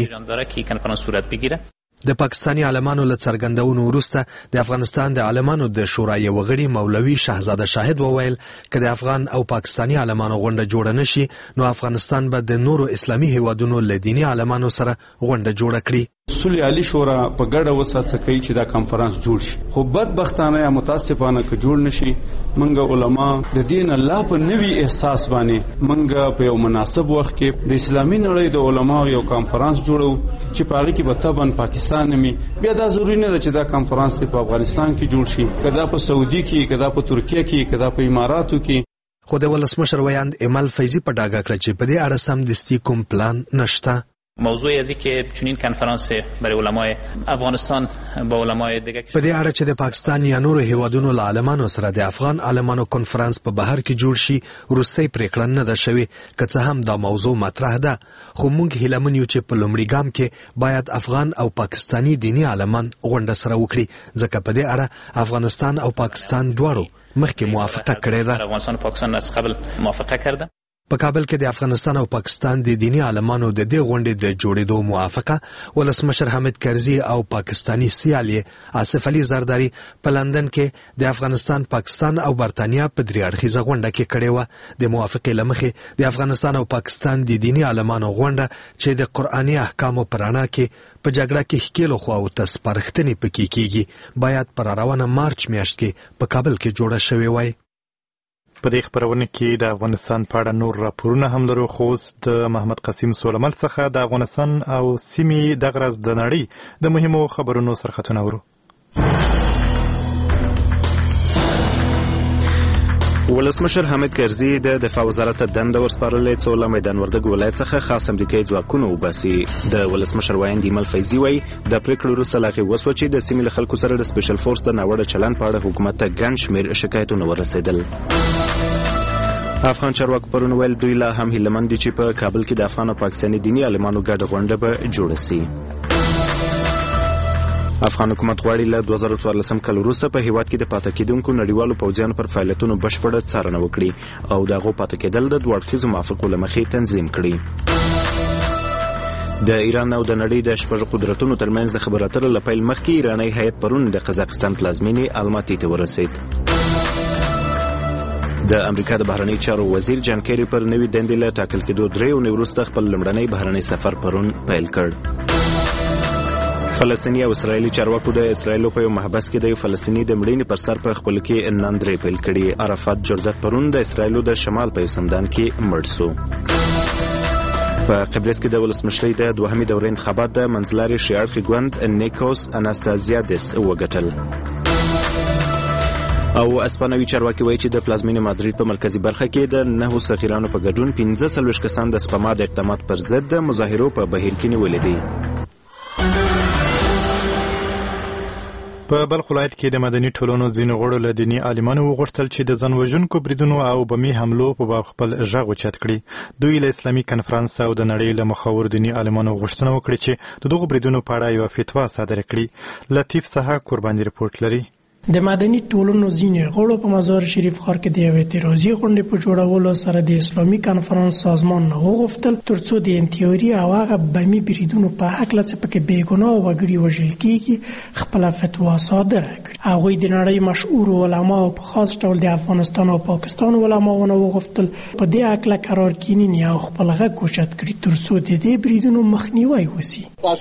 د پاکستانی عالمانو له څرګندونو وروسته د افغانستان د عالمانو د شورا یو غړي مولوي شهزاده شاهد وویل که د افغان او پاکستانی عالمانو غونډه جوړه نشي نو افغانستان به د نورو اسلامي هیوادونو له دینی عالمانو سره غونډه جوړه کړي. اصول عالی شورا په ګډه وساتڅ کوي چې دا کانفرنس جوړ شي، خو بدبختانه یا متاسفانه که جوړ نشي منګه علما د دین الله په نوي احساس باندې منګه په یو مناسب وخت کې د اسلامي نړۍ د علماو یو کانفرنس جوړو چې په هغه کې به تبن پاکستان نمي بیا دا ضروري نه ده چې دا کانفرنس په افغانستان کې جوړ شي، کدا په سعودي کې، کدا په ترکیه کې، کدا په اماراتو کې. خو د ولسمشر ویاند ایمل فیضی په ډاګه کړ چې په دې اړه سم دستي کوم پلان نشته. موضوع ازی که چنین کنفرانس برای علمای افغانستان با علمای دیگه په دې اړه چې د پاکستان یا نورو هیوادونو له عالمانو سره د افغان عالمانو کنفرانس په بهر کې جوړ شي وروستۍ پریکړه نه ده شوې، که څه هم دا موضوع مطرح ده، خو موږ هیلمن یو چې په لومړي ګام کې باید افغان او پاکستانی دینی عالمان غونډه سره وکړي، ځکه په دې اړه افغانستان او پاکستان دواړو مخکې موافقه کړې ده. افغانستان و پاکستان از قبل موافقه کرده. په کابل کې د افغانستان او پاکستان د دینی عالمانو د دې غونډې د جوړېدو موافقه ولسمشر حامد کرزي او پاکستانی سیال آصف علي زرداری په لندن کې د افغانستان، پاکستان او برتانیا په درې اړخیزه غونډه کې کړې و. د موافقې له مخې د افغانستان او پاکستان د دینی عالمانو غونډه چې د قرآني احکامو په رڼا کې په جګړه کې ښکېلو خواو ته سپارښتنې پکې کېږي باید پر روانه مارچ میاشت کې په کابل کې جوړه شوې وای. په دې خبرونه کې د افغانستان په اړه نور راپورونه هم لرو، خو اوس د محمد قاسم سولمل څخه د افغانستان او سیمې دغه ورځ د نړۍ د مهمو خبرونو سرخطونه ورو. ولسمشر حامد کرزي د دفاع وزارت دنده ورسپارلې څو له میدان وردګ ولایت څخه خاص امریکایي ځواکونه وباسي. د ولسمشر وایند ایمل فیضي وایي د پریکړې وروسته لا وسوه چې د سیمې له خلکو سره د سپیشل فورس د ناوړه چلند په اړه حکومت ته ګڼ شمېر شکایتونه ورسېدل. افغان چارواکو پرون ویل دوی لا هم هیلمن دي چې په کابل کې د افغان او پاکستاني دیني عالمانو ګډه غونډه به جوړه سي. افغان حکومت غواړي له دوه زره څوارلسم کال وروسته په هیواد کې د پاتې کېدونکو نړیوالو پوځیانو پر فعالیتونو بشپړه څارنه وکړي او د هغو پاتې کېدل د دوه اړخیزو موافقو له مخې تنظیم کړي. د ایران او د نړۍ د شپږ قدرتونو ترمنځ د خبرو اترو له پیل مخکې ایرانی هیات پرون د قزاقستان پلازمینې الماتي ته ورسېد. د امریکا د بهرنی چارو وزیر جان کیری پر نوې دندې له ټاکل کېدو درې اونۍ وروسته خپل لومړنی بهرنی سفر پرون پیل کړ. فلسطیني او اسرایلي چارواکو د اسرایلو په یو محبس کې د یو فلسطیني د مړینې پر سر په خپل کې ناندرې پیل کړي. عرفات جردت پرون د اسرایلو د شمال په یو سمدان کې مړ سو. په قبرس کې د ولسمشرۍ د دوهمې دورې انتخابات د منځلارې شیاړخي ګوند نیکوس اناستازیادس وګټل. او اسپانوي چارواکي وایي چې د پلازمینې مادرید په مرکزی برخه کې د نهو سفیرانو په ګډون پنځه څلوېښت کسان د سپما د اقدامات پر ضد د مظاهرو په بهیر کې نیولي دي. په بلخ ولایت کې د مدني ټولنو ځینو غړو له دیني عالمانو وغوښتل چې د ځان وژونکو بریدونو او بمي حملو په باب خپل غږ اوچت کړي. دوی له اسلامي کنفرانس او د نړۍ له مخاور دیني عالمانو غوښتنه وکړه چې د دغو بریدونو په اړه یوه فتوا صادره کړي. لطیف سحاق قرباني رپورټ لري. د مدني ټولنو ځینې غړو په مزار شریف ښار کې د یوې اعتراضي غونډې په جوړولو سره د اسلامي کنفرانس سازمان نه وغوښتل ترڅو د انتیوري او هغه بمي بریدونو په هکله چې پکې بېګناه وګړي وژل کېږي خپله فتوا صادره کړي. هغوی د نړۍ مشهورو علماو په خاص ډول د افغانستان او پاکستان علماو نه وغوښتل په دې هکله قرار کینینی او خپل غږ اوچت کړي ترڅو د دې بریدونو مخنیوی وشي.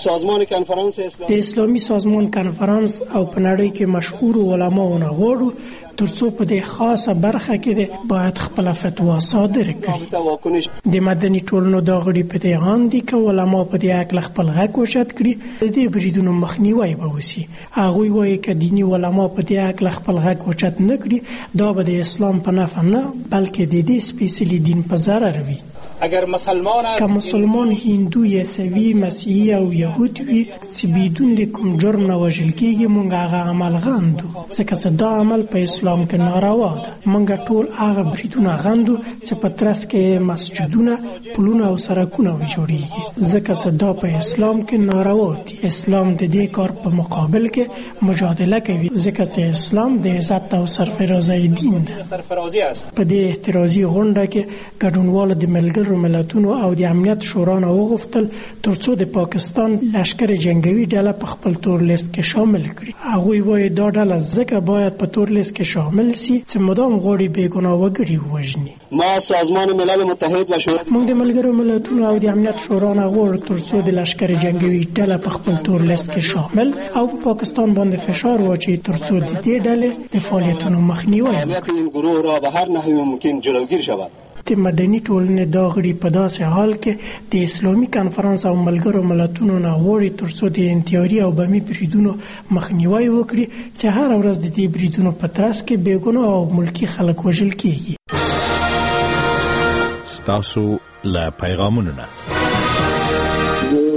د اسلامي سازمان کنفرانس او په نړۍ کې مشهورو علماونه غواړو ترڅو په دې خاصه برخه کې باید خپل فتوا صادر کړي. د مدني ټولنو دا غړي په دې غاندي چې علما په دې اړه خپل غږ اوچت کړي د دې بریدونو مخنیوی به وشي. هغوی وایي چې دیني علما په دې اړه خپل غږ اوچت نه کړي دا به د اسلام په نفع نه بلکې د دې سپیڅلي دین په ضرر وي. اگر مسلمان است که مسلمان هندو عیسوي مسیحي او یهود وي چې بدون د کوم جرم نه وژل کېږي مونږ هغه عمل غندو ځکه چې دا عمل په اسلام کې ناروا ده. مونږ ټول هغه بریدونه غندو چې په ترڅ کې مسجدونه پلونه او سړکونه وجوړېږي ځکه چې دا په اسلام کې ناروا دي. اسلام د دې کار په مقابل کې مجادله کوي ځکه چې اسلام د عزت او سرفرازۍ دین ده. سرفرازي است. په دې اعتراضي غونډه کې ګډونوال د ملګرو ملتونو او د امنیت شورا نه وغوښتل ترڅو د پاکستان لشکر جنگوي ډله په خپل تور لیست کې شامل کړي. هغوی وایي دا ډله ځکه باید په تور لیست کې شامل سي چې مدام غواړي بېګناه وګړي ووژني. ما سازمان ملل متحد و شورا موږ د ملګرو ملتونو او د امنیت شورا نه غواړو ترڅو د لشکر جنگوي ډله په خپل تور لیست کې شامل او په پاکستان باندې فشار واچوي ترڅو د دې ډلې د فعالیتونو مخنیوی وکړي. این گروه را به هر نحوی ممکن جلوگیر شود. د مدني ټولنې دا غړي په داسې حال کې د اسلامي کنفرانس او ملګرو ملتونو نه غواړي ترڅو د انتیاري او بمي بریدونو مخنیوی وکړي چې هر ورځ د دې بریدونو په ترڅ کې بېګناه او ملکي خلک وژل کېږي. ستاسو له پیغامونو نه د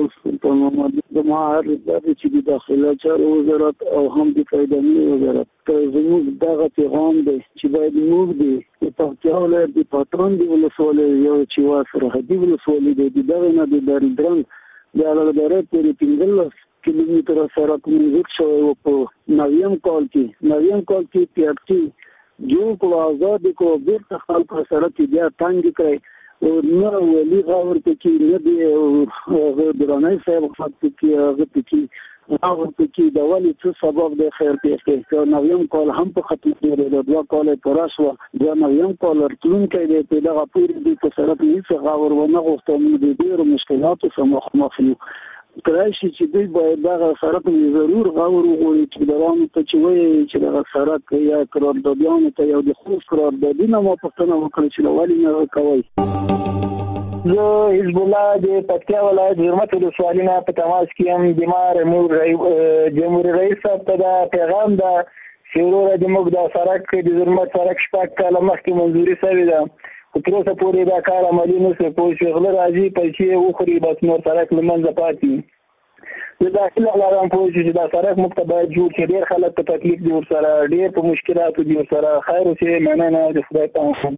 مهار د چې داخله چارو وزارت او هم د قیدامي وزارت ته زموږ دغه پیغام دی چې باید موږ د پکتیا ولایت د پټان د ولسوالۍ یو چې وا سرحدي ولسوالۍ دی دغه نه د دارندرنګ د علاقه پورې پنځلس کیلومتره سړک منځ شوی و په نویم کال کې نویم کال کې پیاټي جو کو آزاد کو بیرته خلک سره بیا تنګ کړی او نه ولي غاور کې نه دی او درنای صاحب خاط کې هغه کې هغه کې د ولي څه سبب د خیر پیښ کې نویم کال هم په ختم کېږي د دوه کال پر راشوا د نویم کال ترتون کې د پیدا غوړي د په سره هیڅ غاور ونه غوښتل د ډېر مشکلاتو سره مخ یو کرایشي چې دوی باید دغه سړک ضرور غاور وغوړي چې درانه ته چې وایي چې دغه سړک یا قراردادیانو ته یو د خصوص قراردادونه ما پښتنه وکړي چې ولې نه کوي زه حزب الله د پکتیا ولایت حرمت ولسوالۍ نه په تماس کې هم د مار جمهوریت رئیس صاحب ته دا پیغام ده چې وروره د موږ د سړک د حرمت سړک شپږ کاله مخکې منظوري شوې ده خو تر اوسه پورې دا کار عملي نه شوی پوه شوې غله راځي پیسې وخوري بس نور سړک له منځه پاتې زه داخله غواړم پوه شو چې دا سړک موږ ته باید جوړ شي ډېر خلک په تکلیف دي ورسره ډېر په مشکلاتو دي ورسره خیر اوسې مننه د خدای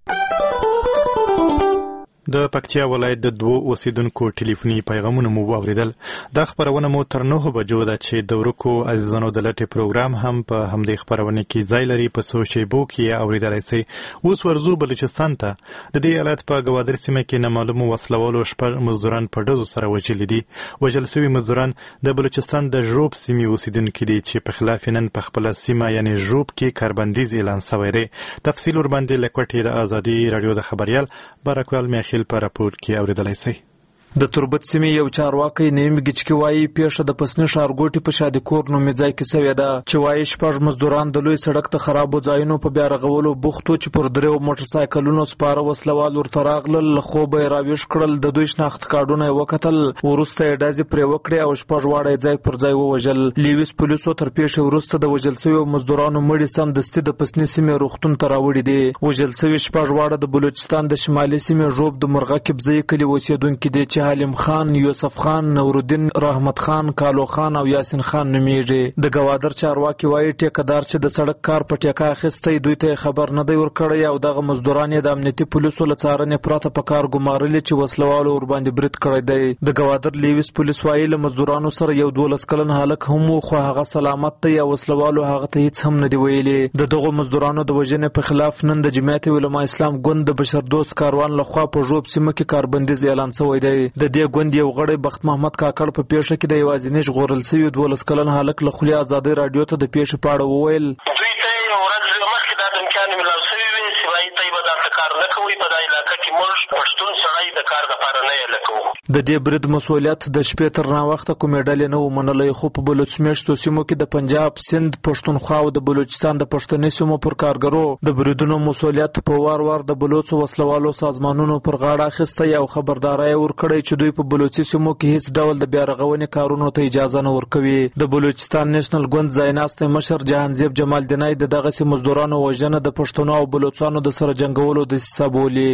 په د پکتیا ولایت د دوو اوسیدونکو ټلیفوني پیغامونه مو واوریدل دا خبرونه مو تر نهه بجو ده چې د ورکو عزیزانو د لټې پروګرام هم په همدې خبرونه کې ځای لري په سوشیبو کې اوریدلای شئ اوس ورزو بلوچستان ته د دې ولایت په ګوادر سیمه کې نامعلومو وسلوالو شپږ مزدوران په ډزو سره وژل دي وژل شوي مزدوران د بلوچستان د ژوب سیمې اوسیدونکي دي چې په خلاف نن په خپل سیمه یعنی ژوب کې کاربندیز اعلان شوی دی تفصیل ور باندې لکوټې د ازادي رادیو د خبريال برکوال میخیل په راپور کې اوریدلای شئ د تربت سیمې یو چارواکي نیم گچکی وایي پیښه د پسنی ښارګوټي په شادي کور نومي ځای کې شوې ده چې وایي شپږ مزدوران د لوی سړک ته خرابو ځایونو په بیا رغولو بوختو چې پر دریو موټر سایکلونو سپاره وسلوال ورته راغلل خو به راويش کړل د دوی شناخت کارډونه وکتل ورسته یې ډازې پرې وکړې او شپږ واړه ځای پر ځای ووژل لیویس پولیسو تر پیښې ورسته د وژل شویو مزدورانو مړي سم دستي د پسنی سیمې روغتون ته راوړي دي وژل شوي شپږ واړه د بلوچستان د شمالي سیمې ژوب د مرغه کبزي کلی اوسیدونکي دي چې حلیم خان یوسف خان نورالدین رحمت خان کالو خان او یاسین خان نومیږي د ګوادر چارواکي وایي ټیکدار چې د سړک کار په ټیکا اخیستی دوی ته خبر نه دی ورکړی او دغه مزدوران د امنیتي پولیسو له څارنې پرته په کار ګمارلي چې وسلوالو ور باندې برید کړی دی د ګوادر لیویس پولیس وایي له مزدورانو سره یو دولس کلن هلک هم خو هغه سلامت دی او وسلوالو هغه ته هیڅ هم نه دی ویلي د دغه مزدورانو د وژنې په خلاف نن د جمعیت علما اسلام ګوند د بشردوست کاروان لخوا په ژوب سیمه کې کاربندیز اعلان شوی دی د دې ګوند یو غړی بخت محمد کاکړ په پیښه کې د یوازینی ژغورل شوي دولس کلن هلک له خولې ازادي رادیو ته د پیښې په اړه وویل دوی ته یو ورځ مخکې دا د امکان ملاو شوي وي چې وایي ته به دلته کار نه کوئ په دا علاقه کې موږ پښتون سړی د کار دپاره نه یې لکوو د دې برید مسؤلیت د شپې تر ناوخته کومې ډلې نه و منلی خو په بلوچ میشتو سیمو کې د پنجاب سند پښتونخوا او د بلوچستان د پښتني سیمو پر کارګرو د بریدونو مسؤلیت په وار وار د بلوچو وسلوالو سازمانونو پر غاړه اخیستی او خبرداری ورکړی چې دوی په بلوچي سیمو کې هیڅ ډول د بیا رغونې کارونو ته اجازه نه ورکوي د بلوچستان نېشنل ګوند ځایناستی مشر جهانزیب جمال دینای د دغسې مزدورانو وژنه د پښتنو او بلوچانو د سره جنګولو دسیسه بولي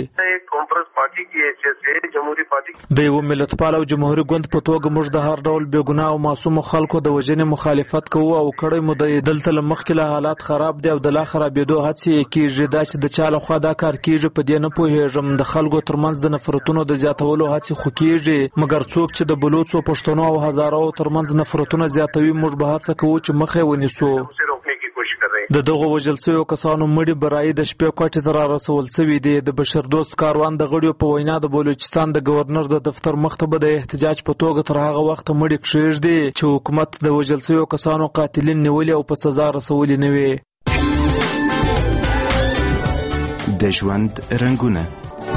د یو ملتپال او جمهوریت ګوند په توګه موږ د هر ډول بېګناه او معصوم خلکو د وژنې مخالفت کوو او کړی مو د دلته له مخکې له حالات خراب دی او د لا خرابېدو هڅې کېږي دا چې د چا لخوا دا کار کېږي په دې نه پوهېږم د خلکو ترمنځ د نفرتونو د زیاتولو هڅې خو کېږي مګر څوک چې د بلوڅو پښتنو او هزارو ترمنځ نفرتونه زیاتوي موږ به هڅه کوو چې مخه یې ونیسو د دغه وژل شویو کسانو مړي برایي د شپې کوټې ته رارسول شوي دي د بشردوست کاروان د غړیو په وینا د بلوچستان د گورنر د دفتر مخ ته به د احتجاج په توګه تر هغه وخته مړي کښېږدي چې حکومت د وژل شویو کسانو قاتلین نیولي او په سزا رسولي نه وي د ژوند رنګونه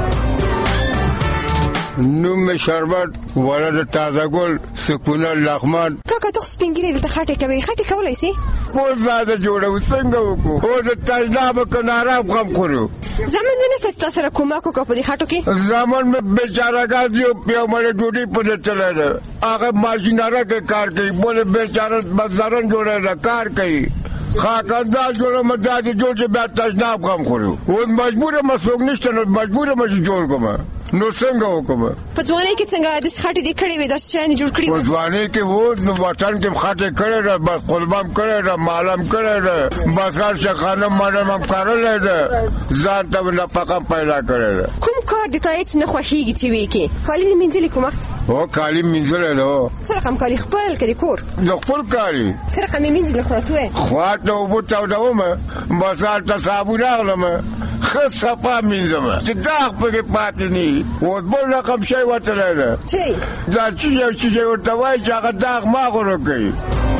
نوم شربت ولد تازه ګل سکونه لغمان کاکا ته سپینګری دلته خټې کوي خټې کولی سي کور زاده جوړو څنګه وکړو او د تجناب کناره غم خورو زمون نه ست سره کومه کو په دې خټو کې زمون مې بیچاره یو پیو مړ ګوډي په دې چلره هغه ماشیناره کې کار کوي بوله بیچاره بازارن جوړه کار کوي خاکندار جوړه مداد جوړ چې بیا تجناب غم خورو او مجبور مسوګ نشته نو مجبور مې جوړ کوم نو څنګه وکم په ځواني کې څنګه د خاطې دې کړې وې د شان جوړ کړې په ځواني کې وو نو وطن کې خاطې کړې ده بس قربان کړې ده معلوم کړې ده بازار څخه معلوم کړلې ده ځان ته نه پکا پیدا کړې ده کوم کار د تایت نه خوښیږي چې وې کې خالي منځلې کوم وخت او کالی منځلې ده سره کوم کالی خپل کړي کور نو خپل کالی سره کوم منځلې خوراتوي خواته وبو تاو دومه بازار ته صابون اغلم خصفا منځم چې داغ پکې پاتې ني و بل رقم شی وته نه چی دا چې یو چې ورته وای چې هغه داغ ما غوړ کوي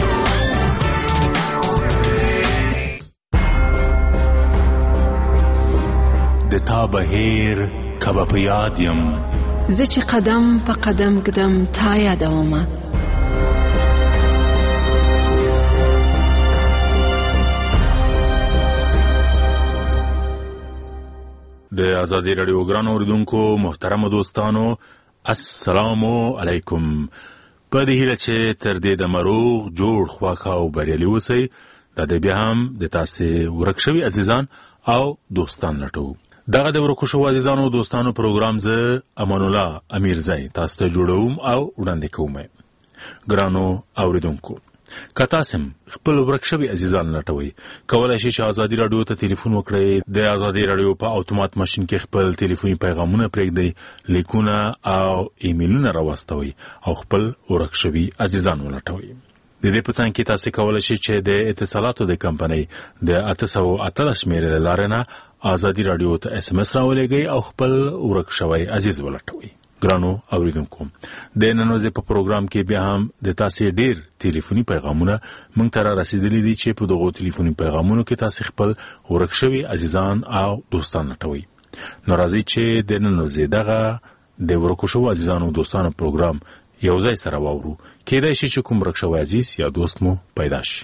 د تا بهیر کبه په یاد یم زه چې قدم په قدم قدم تا یادومه د آزادی رادیو ګرانو اوریدونکو محترم دوستانو السلام علیکم په دې هیله چې تر دې د مروغ جوړ خواخا او بریالي اوسئ د دې بیا هم د تاسو ورکشوي عزیزان او دوستان لټو دغه د ورکشو عزیزانو او دوستانو پروګرام زه امان الله امیرزی تاسو ته جوړوم او وړاندې کوم ګرانو اوریدونکو کتاسم خپل ورکشوي عزیزان لټوي کولای شي چې آزادی رادیو ته ټلیفون وکړئ د آزادی رادیو په اتومات ماشين کې خپل ټلیفوني پیغامونه پرېږدئ لیکونه او ایمیلونه راوستوي او خپل ورکشوي عزیزان ولټوي د دې په څنګ کې تاسو کولای شئ چې د اتصالاتو د کمپنۍ د اته سوه اتلس شمیرې لارې نه آزادی رادیو ته اس ام اس راولېږئ او خپل ورکشوي عزیز ولټوي ګرانو اوریدونکو د نن ورځې په پروګرام کې بیا هم د تاسو ډیر ټلیفوني پیغامونه مونږ ته را رسیدلي دي چې په دغه ټلیفوني پیغامونو کې تاسو خپل ورکشوي عزیزان او دوستان لټوي نو راځي چې د نن ورځې دغه د ورکشوي عزیزانو دوستانو پروګرام یو ځای سره واورو کېدای شي چې کوم ورکشوي عزیز یا دوست مو پیدا شي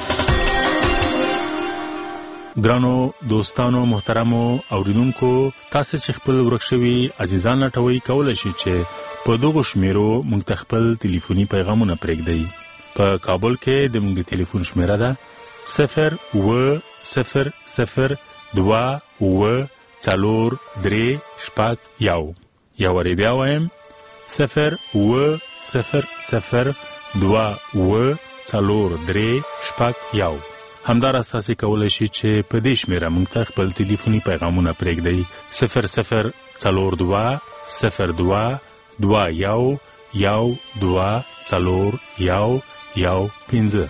ګرانو دوستانو محترمو اوریدونکو تاسو چې خپل ورکشوي عزیزان لټوي کولای شئ چې په دغه شمیرو موږ ته خپل ټلیفوني پیغامونه پرېږدئ په کابل کې د موږ ټلیفون شمیره ده صفر اوه صفر صفر دوه اوه څلور درې شپږ یو یا ورې بیا وایم صفر اوه صفر صفر دوه اوه څلور درې شپږ یو همدارس تاسو کولای شئ چې په دې شمیره موږ ته خپل ټلیفوني پیغامونه پرېږدئ صفر صفر څلور دوه صفر دوه دوه یو یو دوه څلور یو یو پنځه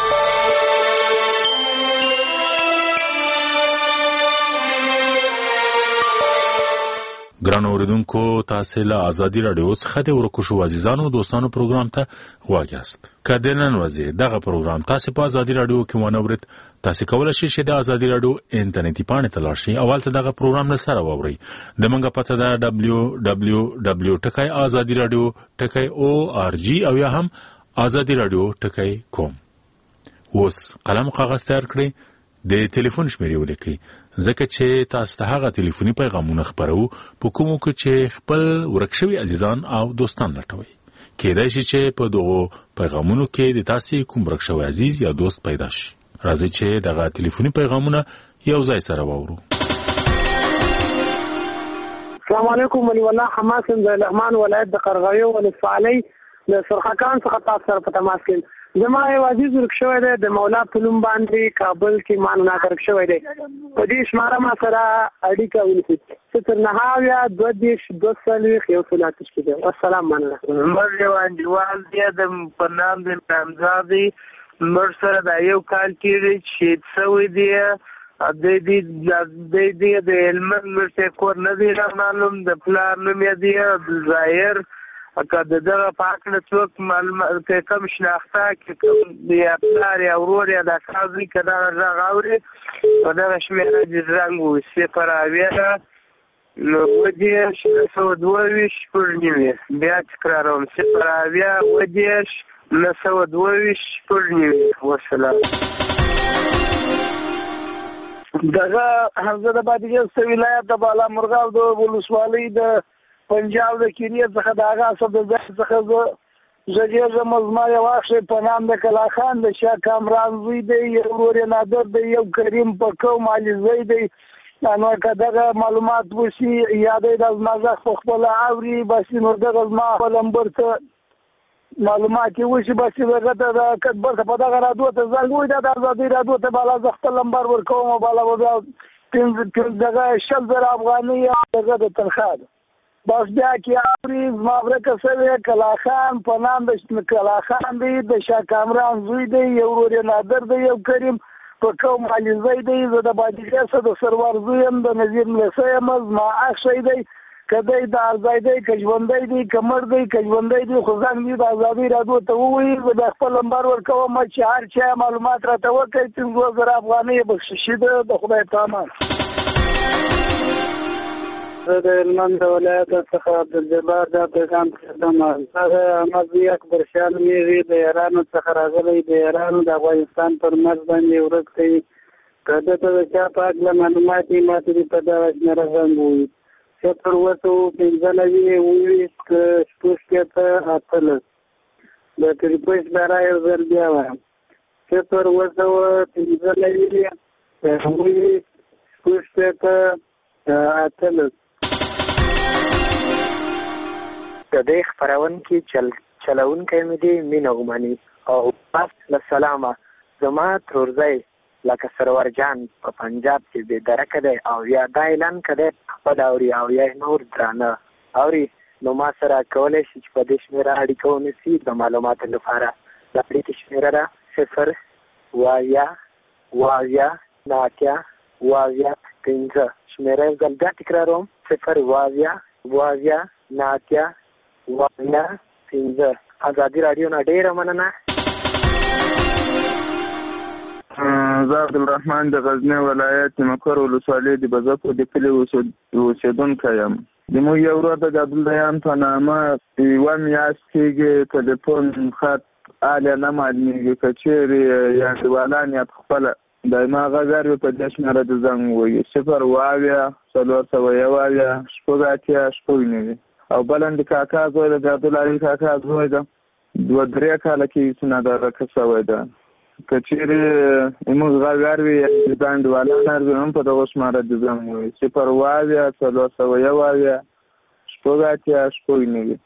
ګرانو اوریدونکو تاسو له آزادی رادیو څخه د ورکشو عزیزانو دوستانو پروګرام ته غواړئ کله نن ورځې دغه پروګرام تاسو په آزادی رادیو کې ونورید تاسو کولای شئ چې د آزادی رادیو انټرنیټي پاڼې ته لاړ شئ او هلته دغه پروګرام نه سره واورئ د موږ پته ده دبلیو دبلیو دبلیو ټکی آزادی رادیو ټکی او آر جی او یا هم آزادی رادیو ټکی کوم اوس قلم کاغذ تیار کړئ د ټلیفون شمیرې ولیکئ ځکه چې تاسو ته هغه ټلیفوني پیغامونه خبرو په کومو کې چې خپل ورکشوي عزیزان او دوستان لټوي کېدای شي چې په دغه پیغامونو کې د تاسو کوم ورکشوي عزیز یا دوست پیدا شي راځي چې دغه ټلیفوني پیغامونه یو ځای سره واورو السلام علیکم ولی والله حماس د لغمان ولایت د قرغیو ولسوالۍ د سرخکان څخه تاسو سره په تماس کې زما یو عزیز ورکشوی دی د مولا پلوم باندې کابل کې مان نه ورکشوی دی په دې شماره ما سره اړیکه ونیسي ستر نه هاویا دوه دیش دوه سلیخ یو سلاتش کې السلام مننه مرجو انډیوال دی د په نام د رمضان مر سره د یو کال کې چې څوې دی د دې د دې د علم مرته کور نه دی معلوم د پلان نوم دی ظاهر اګه دغه پاکله څوک معلومات کم شناخته کې دی پلار یا ورور یا د کازي کدا راغوري په دغه شمیره د رنګ و صفر اویا نو ودی شو دوه شپږنیوي بیا تکراروم صفر اویا ودی نو دوه شپږنیوي والسلام دغه حمزه د بادیجه ولایت د بالا مرغاو د ولسوالۍ د پنجاب د کیریه څخه د هغه صد څخه زجر مزما یو واخې په نام د کلا خان د شاه کامران زوی دی یو ور نادر دی یو کریم پکو مالی زوی دی نو که دغه معلومات وشي یا د ازمازه خپل اوري بس نو دغه ما په نمبر ته معلومات وشي بس دغه د کډبر په دغه رادیو ته زنګ وي د آزادي رادیو ته بالا خپل نمبر ورکوم بالا بیا پنځه دغه شل زره افغاني دغه د تنخواه بس بیا کې اوري ما ورکه سوي کلا خان په نام د کلا خان دی د شاه کامران زوی دی یو ورور نادر دی یو کریم په کوم علي زوی دی زه د باجګر سره د سرور زویم د نظیر ملسه مز ما اخشي دی کدی د ارزای دی کژوندای دی کمر دی کژوندای دی خو ځان دی د آزادي رادیو ته وی د خپل نمبر ورکوم چې هر چا معلومات راته ورکړي پنځه زره افغاني بخشش ده د خدای په امان. زه د هلمند ولایت څخه عبدالجبار دا پیغام کړم. هغه احمد اکبر شاه نومیږي د ایرانو څخه راغلی د ایرانو د افغانستان پر مرز باندې ورک کوي که ده ته د چا په هکله معلومات یې ما ته دې په دغه شمېره زنګ ووایي صفر اووه سوه پنځه نوي اوویشت شپږ شپېته اتلس د ټلیفون شمېره یو ځل بیا وایم صفر اووه سوه پنځه نوي اوویشت شپږ شپېته اتلس. د دې خپرونکي چل چلونکی مې دی مینه غماني او پس له سلامه زما ترورزی لکه سرور جان په پنجاب کې بې درکه دی او یا دا اعلان کړی خپل اوري او یا نور درانه اوري نو ما سره کولی شي چې په دې شمېره اړیکه ونیسي د معلوماتو لپاره د اړیکې شمېره ده صفر اویا اویا نهه اتیا اویا پنځه شمېره یو ځل بیا تکراروم صفر اویا اویا نهه اتیا وایا پنځه. ازادي راډیو نه ډېره مننه. زه عبدالرحمن د غزني ولایت مقر ولسوالۍ د بزکو د کلي اوسېدونکی یم. زموږ یو ورور د عبدالدیان په نامه یوه میاشت کېږي تلیفون خط اله نه معلومېږي که چېرې یا دیوالان یا پخپله دایما غږ وي په دې شمېره د زنګ ووایي صفر اوه اویا څلور سوه یو اویا شپږ اتیا شپږ نوي او بلند کاکا زوی ده د عبدالعلي کاکا زوی ده دوه درې کاله کې څونه درکه شوی ده که چېرې زموږ غږ وي یا د انډیوالان اروي هم په دغه شمېره د زنګ ووایي صفر اوه اویا څلور سوه یو اویا شپږ اتیا شپږ نوي.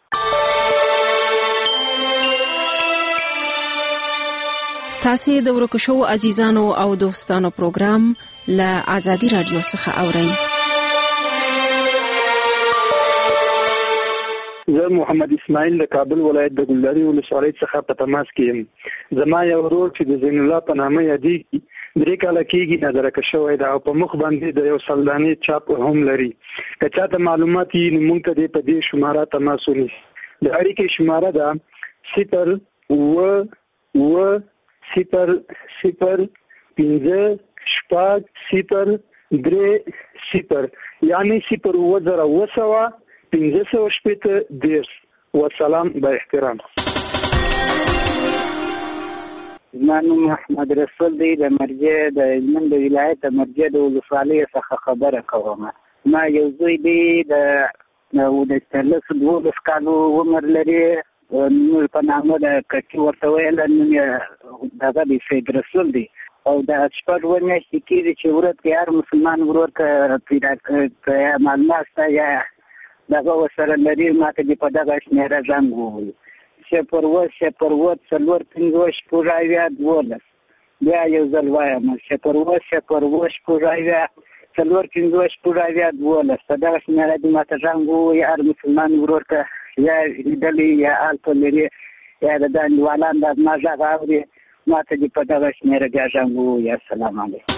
تاسې د ورکو شوو عزیزانو او دوستانو پروګرام له آزادي رادیو څخه اورئ. زه محمد اسماعیل د کابل ولایت د ګلداري ولسوالۍ څخه په تماس کې یم. زما یو ورور چې د زین الله په نامه یادېږي درې کاله کېږي نادرکه شوی ده او په مخ باندې د یو سلدانې چاپ هم لري. که چاته معلومات یي نو موږ ته دې په دې شماره تماس ونیسي. د اړیکې شماره ده صفر اووه اووه صفر صفر پنځه شپږ صفر درې صفر یعنې صفر اووه زره اووه سوه پنځه سوه شپېته دېرش. وسلام با احترام. زما نوم محمد رسول دی د مرجې د هلمند د ولایت د مرجې د ولسوالۍ څخه خبره کوم. ما یو زوی دی د څلورلس دولس کالو عمر لري نور په نامه د کټي ورته ویل نوم یې دغه دی سید رسول دی او د شپږ اووه میاشتې کېږي چې ورور کې هر مسلمان ورور که پیدا که معلومات شته یا دغه ورسره لري ما ته دې په دغه شمېره زنګ ووایي صفر اووه صفر اووه څلور پنځه شپږ اویا دولس. بیا یو ځل وایم صفر اووه صفر اووه شپږ اویا څلور پنځه شپږ اویا دولس. په دغه شمېره دې ما ته زنګ ووایي هر مسلمان ورور که یا لیدلی یا هلته لري یا د دا انډیوالان دا زما غږ اوري ما ته دې په دغه شمېره بیا زنګ ووایي. السلام علیکم.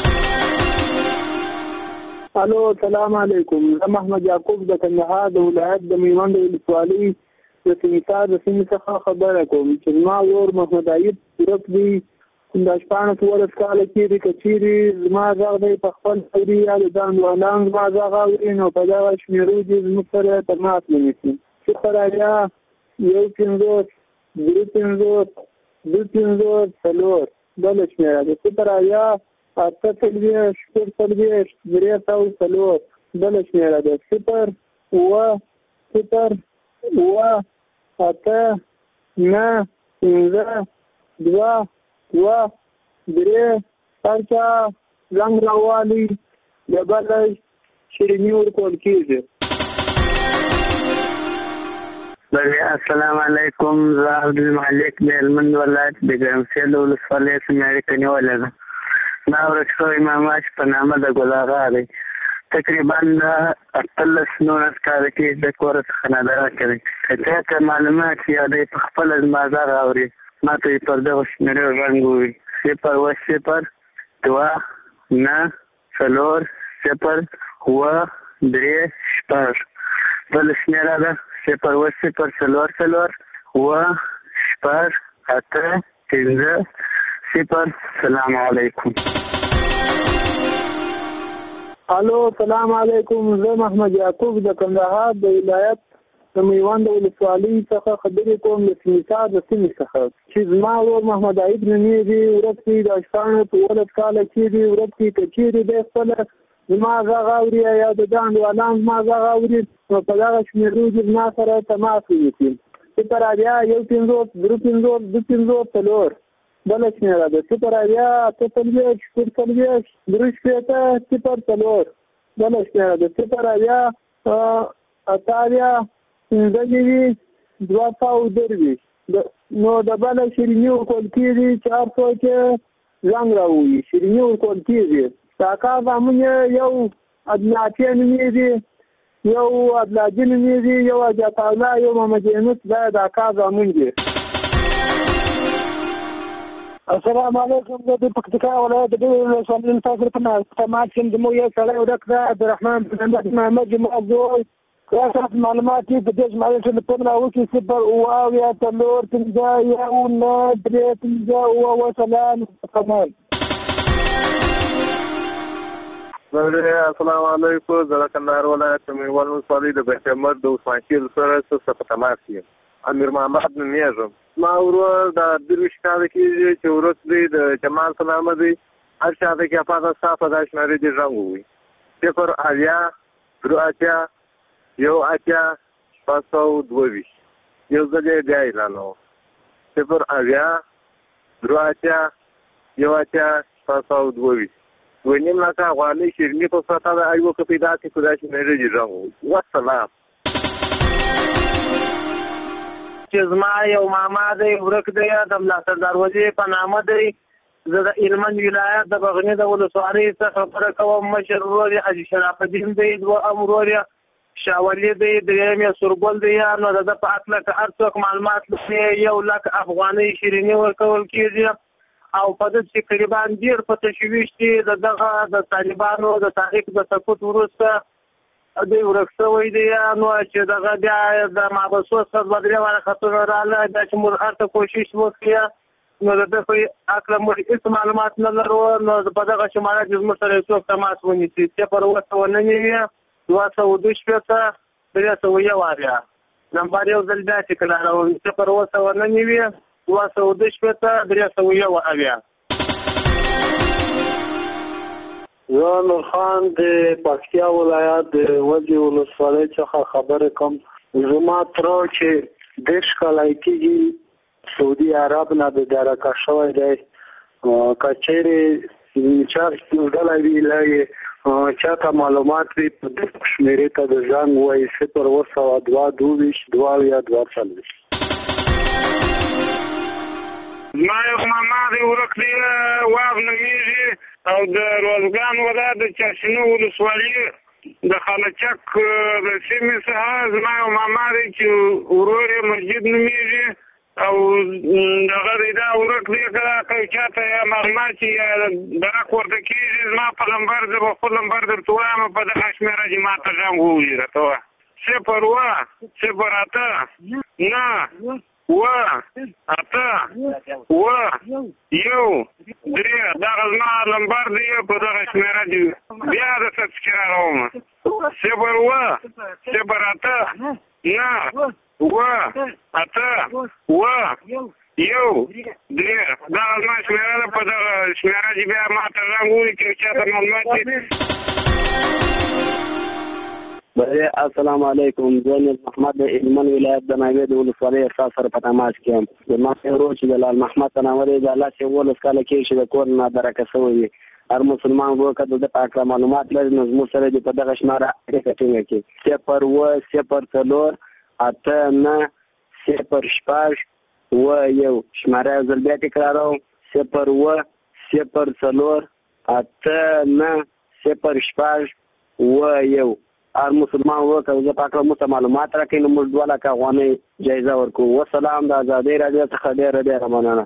الو سلام علیکم. زه محمد یعقوب د کندهار د ولایت د میوند ولسوالۍ د سنګسار د سیمې څخه خبره کوم چې زما ورور محمد عیب ورک دی دا شپاړس اوولس کاله کېږي که چېرې زما غږ دی په خپل اوري یا د ځان ځوانان زما غږ اوري نو په دغه شمېرو دې زموږ سره تماس ونیسي صفر اویا یو پنځوس درې پنځوس دوه پنځوس څلور بله شمېره ده صفر اویا اته څلوېښت شپږ څلوېښت درې سوه څلور بله شمېره ده صفر اووه صفر اووه اته نه پنځه دوه دوه درې هر چا زنګ راوالي د بل شیریني ورکول کېږي. السلام علیکم. زه عبدالمالک د هلمند ولایت د ګرمسیر د ولسوالۍ څخه اړیکه نیولې ده. دا ورک شوی ماما چې په نامه د ګل اغا دی تقریبا د اتلس نولس کاله کې د کور څخه نادره کوي. که چا ته معلومات یا دی په خپله زما غږ اوري ما ته یې پر دغو شمېرو رنګ ووي: صفر اوه صفر دوه نهه څلور صفر اوه درې شپږ. بله شمېره ده صفر اوه صفر څلور څلور اوه شپږ اته پنځه صفر. سلام علیکم. الو سلام علیکم. زه محمد یعقوب د کندهار د ولایت د میوند ولسوالۍ څخه خبرې کوم، د سیمسار د سیمې څخه چې زما ورور محمد عید نومېږي. ورک دی د شپاړس په اوولس کاله کې دی. ورک دی که چېرې دی خپله زما غږ اوري یا د ډانډوالان زما غږ اوري نو په دغه شمېرو کې زما سره تماس ونیسي: صفر اویا یو پنځوس درې پنځوس دوه پنځوس څلور. بله شمېره ده صفر اویا اته څلوېښت شپږ څلوېښت درې شپېته صفر څلور. بله شمېره ده صفر اویا اته اویا پنځه نوي دوه سوه درویشت. نو د بله شیریني ورکول کېږي چې هر څوک یې زنګ راووي شیریني ورکول کېږي. د اکا زامن یې یو عدنافیه نومېږي، یو عدلاجي نومېږي، یو حاجت الله، یو محمد یونس. دا د اکا زامن دي. السلام علیکم. زه د پکتیکا ولایت د ډېرو ولسوالۍ له تاسو سره په تماس یم. زموږ یو سړی ورک دی عبدالرحمن بن محمد جمعه زوی. راته معلومات دي په دې شمال ټلیفون راوکړي: صفر اوه اویا څلور پنځه یو نهه درې پنځه اووه اووه. سلام کمال. السلام علیکم. زه د کندهار ولایت د میوند ولسوالۍ د بیت احمد د عثمان خیل سره څه په تماس یم. امیر محمد نومېږم. ما ورور د درویشت کاله کېږي چې ورک دی د جمال په نامه دی. هر چا ته کې افاده ستا په دا شمېرې دې غږ ووایي: صفر اویا درې اتیا یو اتیا شپږ سوه دوه ویشت. یو ځل یې بیا اعلانوم: صفر اویا درې اتیا یو اتیا شپږ سوه دوه ویشت. دوه نیم لکه افغانۍ شیریني په پرته ده. ایوه که پیدا کړي په دا شمېرې دې غږ ووایي. والسلام. چې زما یو ماما دی ورک دی د ملاصر دروازې په نامه دی. زه د هلمند ولایت د بغني د ولسوالۍ څخه خبره کوم. مشر ورور یې حاجي شرف الدین دی، دوهم ورور یې شاولي دی، درېیم یې سورګل دی. نو د ده په هکله که هر څوک معلومات لري یو لک افغانۍ شیریني ورکول کېږي. او په ده چې تقریبا ډېر په تشویش دي د دغه د طالبانو د تحریک د سقوط وروسته دوی ورک شوی دی. نو چې دغه بیا د مابسوس څخه دوه درې واره خطونه راغله بیا چې موږ هر څه کوشش وکړو نو د ده په هکله موږ هېڅ معلومات نه لرو. نو په دغه شماره کې زموږ سره څوک تماس ونیسي: صفر اوه سوه نهه نوي دوه سوه دوه شپېته درې سوه یو اویا. نمبر یو ځل بیا تکراروم: صفر اوه سوه نهه نوي دوه سوه دوه شپېته درې سوه یو اویا. زه نور خان د پکتیا ولایت د وجې ولسوالۍ څخه خبرې کوم. زما تره چې دېرش کاله کېږي سعودي عرب نه د درکه شوی دی. که چېرې چا ډله وي لا یې چا ته معلومات وي په دې شمېرې ته د زنګ ووایي: صفر اوه سوه دوه دوه ویشت دوه اویا دوه څلوېښت. زما یو ماما دی ورک دی واغ نومېږي او د روزګان ولایت د چاشنو ولسوالۍ د خالچک د سیمې څخه زما یو ماما دی چې ورور یې مسجد نومېږي او دغه دی دا ورک دی. که چا ته معلومات چې درک ورته کېږي زما په لمبر زه به خپل لمبر درته وایم په دغه شمېره چې ما ته غږ ووایي راته ووایه: صفر اوه صفر اته نهه اوه اته اوه یو درې. دغه زما لمبر دی په دغه شمېره دي. بیا درته تذکیراروم: صفر اوه صفر اته نهه اوه اته اوه یو درې. دغه زما شمېره ده په دغه شمېره دي. بیا ما ته غږ ووایي که چا ته معلومات دي. بله السلام علیکم. زه نور محمد د هلمند ولایت د ناوې د ولسوالۍ احساس سره په تماس کې یم. زما ورور چې د لال محمد په نامه دی د لس یولس کاله کېږي چې د کور نه درکه شوی وي هر مسلمان ورور که د په اړه معلومات لري نو زموږ سره دې په دغه شماره اړیکه ټینګه کړي. صفر اووه صفر څلور اته نه صفر شپږ اووه یو. شماره یو ځل بیا تکراروم: صفر اووه صفر څلور اته نه صفر شپږ اووه یو. هر مسلمان ورور که زه په اړه موږ ته معلومات راکړي نو موږ دوه لکه افغانۍ جایزه ورکوو. وسلام، د ازادۍ راډیو څخه ډېره ډېره مننه.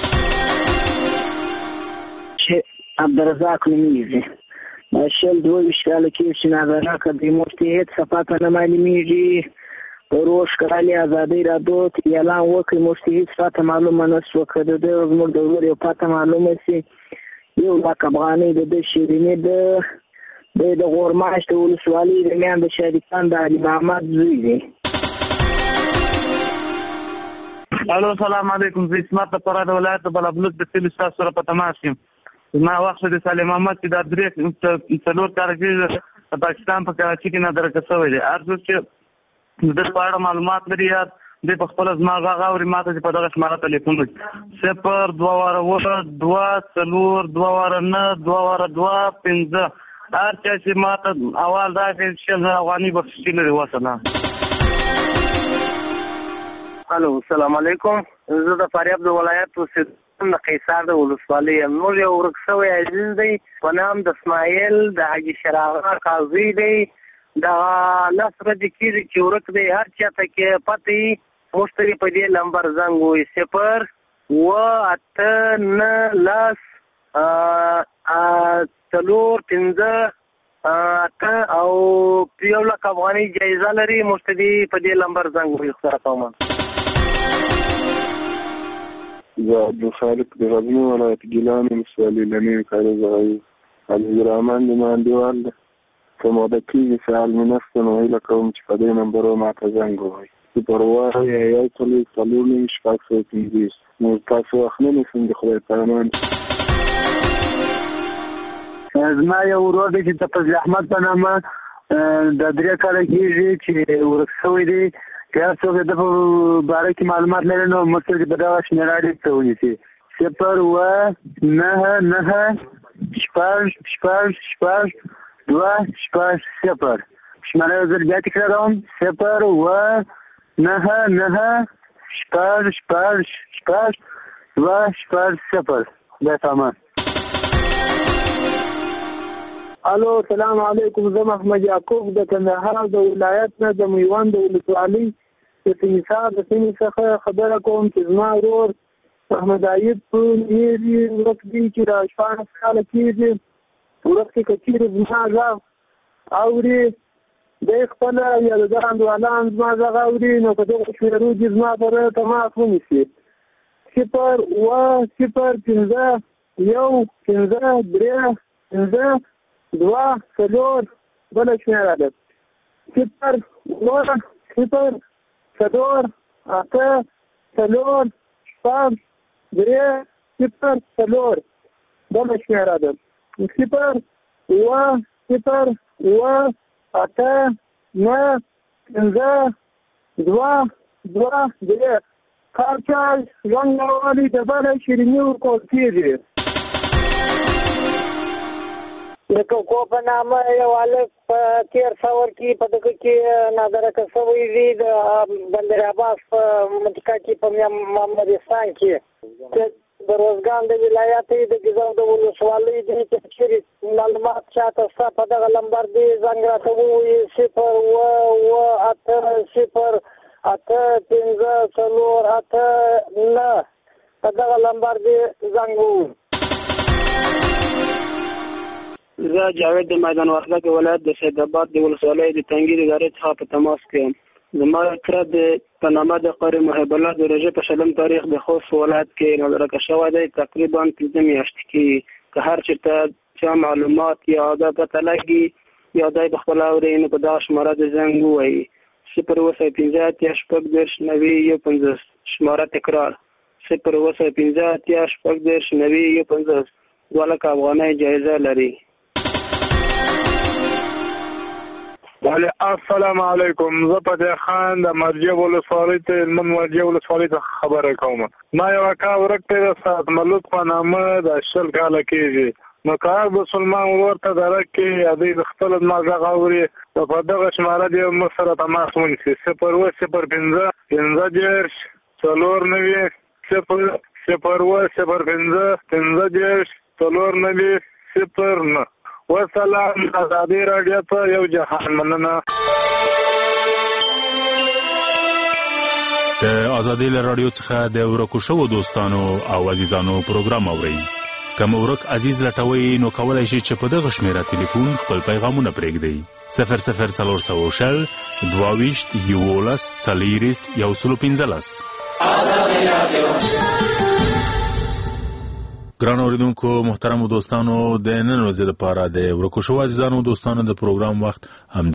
چې عبدالرزاق نومیږي، شل دوه ویشت کاله کېږي چې ناظره که د مفتي هېڅ څه ته نه معلومېږي. روش کړالې ازادۍ راډیو اعلان وکړي مفتي هېڅ پاته معلومه نه شوه. که د ده زموږ د ورور یو پاته معلومه شي یو لاک افغانۍ د ده شیریني د د د غورماش د ولسوالۍ د میان د شریفان د علي محمد زوی دی. الو سلام علیکم. زه اسمت د فراه د ولایت د بلابلوک د سیمې ستاسو سره په تماس یم. زما وخت د سالم محمد چې دا درې څلور کاله کېږي په پاکستان په کراچي کې نادرکه شوی دی. هر څوک چې د ده په اړه معلومات لري یا دی په خپله زما غږ اوري ما ته چې په دغه شماره تلیفون وکړي: صفر دوه واره اووه دوه څلور دوه واره نه دوه واره دوه پنځه. هر چا چې ما ته اول راکړي شل زره افغانۍ بخششي لري. وسلام. الو السلام علیکم. زه د فاریاب د ولایت اوسېدونکی د قیصار د ولسوالۍ یم. موږ یو ورک شوی عزیز دی په نام د اسماعیل د حاجي شراغه قاضي دی. دغه لس ورځې کېږي چې ورک دی. هر چاته کې پته وي موږ ته په دې نمبر زنګ ووایي: صفر اووه اته نه لس څلور پنځه اته او یو لک افغانۍ جایزه لري. موږ ته دې په دې نمبر زنګ ووایي. خساره کوم. زه عبدالخالق د غزني ولایت ګیلان ولسوالۍ له نوي کاري ځای عبدالرحمن د مهندیوال ده. که موده کېږي فعال مې نشته نو هیله کوم چې په دې نمبر ما ته زنګ ووایي: صفر اووه یو څلور څلور نوي شپږ سوه پنځوس. نو تاسو وخت نه نیسم د خدای په امان. زما یو ورور دی چې د فضل احمد په نامه د درې کاله کېږي چې ورک شوی دی. که هر څوک د په باره کې معلومات لري نو موږ ته په دغه شمېره اړیکه ونیسي: صفر اووه نهه نهه شپږ شپږ شپږ دوه شپږ صفر. شمېره یو ځل بیا تکراروم: صفر اووه نهه نهه شپږ شپږ شپږ دوه شپږ صفر. خدای پامان. الو سلام علیکم. زه محمد یعقوب د کندهار د ولایت نه د میوند د ولسوالۍ د تیمسار د سیمې څخه خبره کوم چې زما ورور محمد عیب په نیري ورک دی چې را شپاړس کاله کېږي. ورک کې که چېرې زما غږ اوري دی خپله یا د ده انډوالان زما غږ اوري نو په دغو شمېرو کې زما سره تماس ونیسي: صفر اووه صفر پنځه یو پنځه درې پنځه دوه څلور بله شمېره ده: صفر اووه صفر څلور اته څلور شپږ درې صفر څلور بله شمېره ده: صفر اووه صفر اووه اته نه پنځه دوه دوه درې. هر چا ژوند راولي د بله شیریني ورکول کېږي. د کوکو په نامه یو هلک په تېر څور کې په دغه کې نادرکه شوی دی د بندر عباس په منطقه کې په محمدستان کې. د روزګان د ولایت د ګیزو د ولسوالۍ دی چې چېرې معلومات چاته شته په دغه نمبر دی زنګ راته ووایي: صفر اووه اووه اته صفر اته پنځه څلور اته نه. په دغه نمبر دی زنګ ووایي. زه جاوید د میدان وردګ ولایت د سید آباد د ولسوالۍ د تنګیر ادارې څخه په تماس کې یم. زما تره د په نامه د قاری محب الله د روژې په شلم تاریخ د خوست ولایت کې نادرکه شوی دی. تقریبا پنځه میاشتې کېږي. که هر چېرته چا معلومات یا دا پته لګي یا دی په خپله اوري نو په دغه شماره د زنګ ووایي: صفر اووه سوه پنځه اتیا شپږ دېرش نوي یو پنځوس. شماره تکرار: صفر اووه سوه پنځه اتیا شپږ دېرش نوي یو پنځوس. دوه لکه افغانۍ جایزه لري. وعلی السلام علیکم. زه فتح خان د مرجع ولسوالۍ ته هلمند مرجع ولسوالۍ څخه خبره کوم. ما یو اکا ورک دی د سعد ملک په نامه د شل کاله کېږي. نو که هر مسلمان ورور ته درک کړي یا دوی د خپل دماغ غږ اوري نو په دغه شماره دې موږ سره تماس ونیسي صفر اووه صفر پنځه پنځه دېرش څلور نوي صفر صفر اووه صفر پنځه پنځه دېرش څلور نوي صفر نه. وسلام. ازادي راډیو ته یو جهان مننه. د ازادي راډیو څخه د ورکو شوو دوستانو او عزیزانو پروګرام اورئ. کوم ورک عزیز لټوي نو کولای شي چې په دغه شمیره ټلیفون خپل پیغامونه پرېږدئ. صفر صفر څلور سوه شل دوه ویشت یولس څلېرویشت یو سل پنځلس. ازادي راډیو. ګران اوریدونکو محترمو دوستانو د نن ورځې لپاره د ورکو شوو عزیزانو دوستانو د پروګرام وخت هم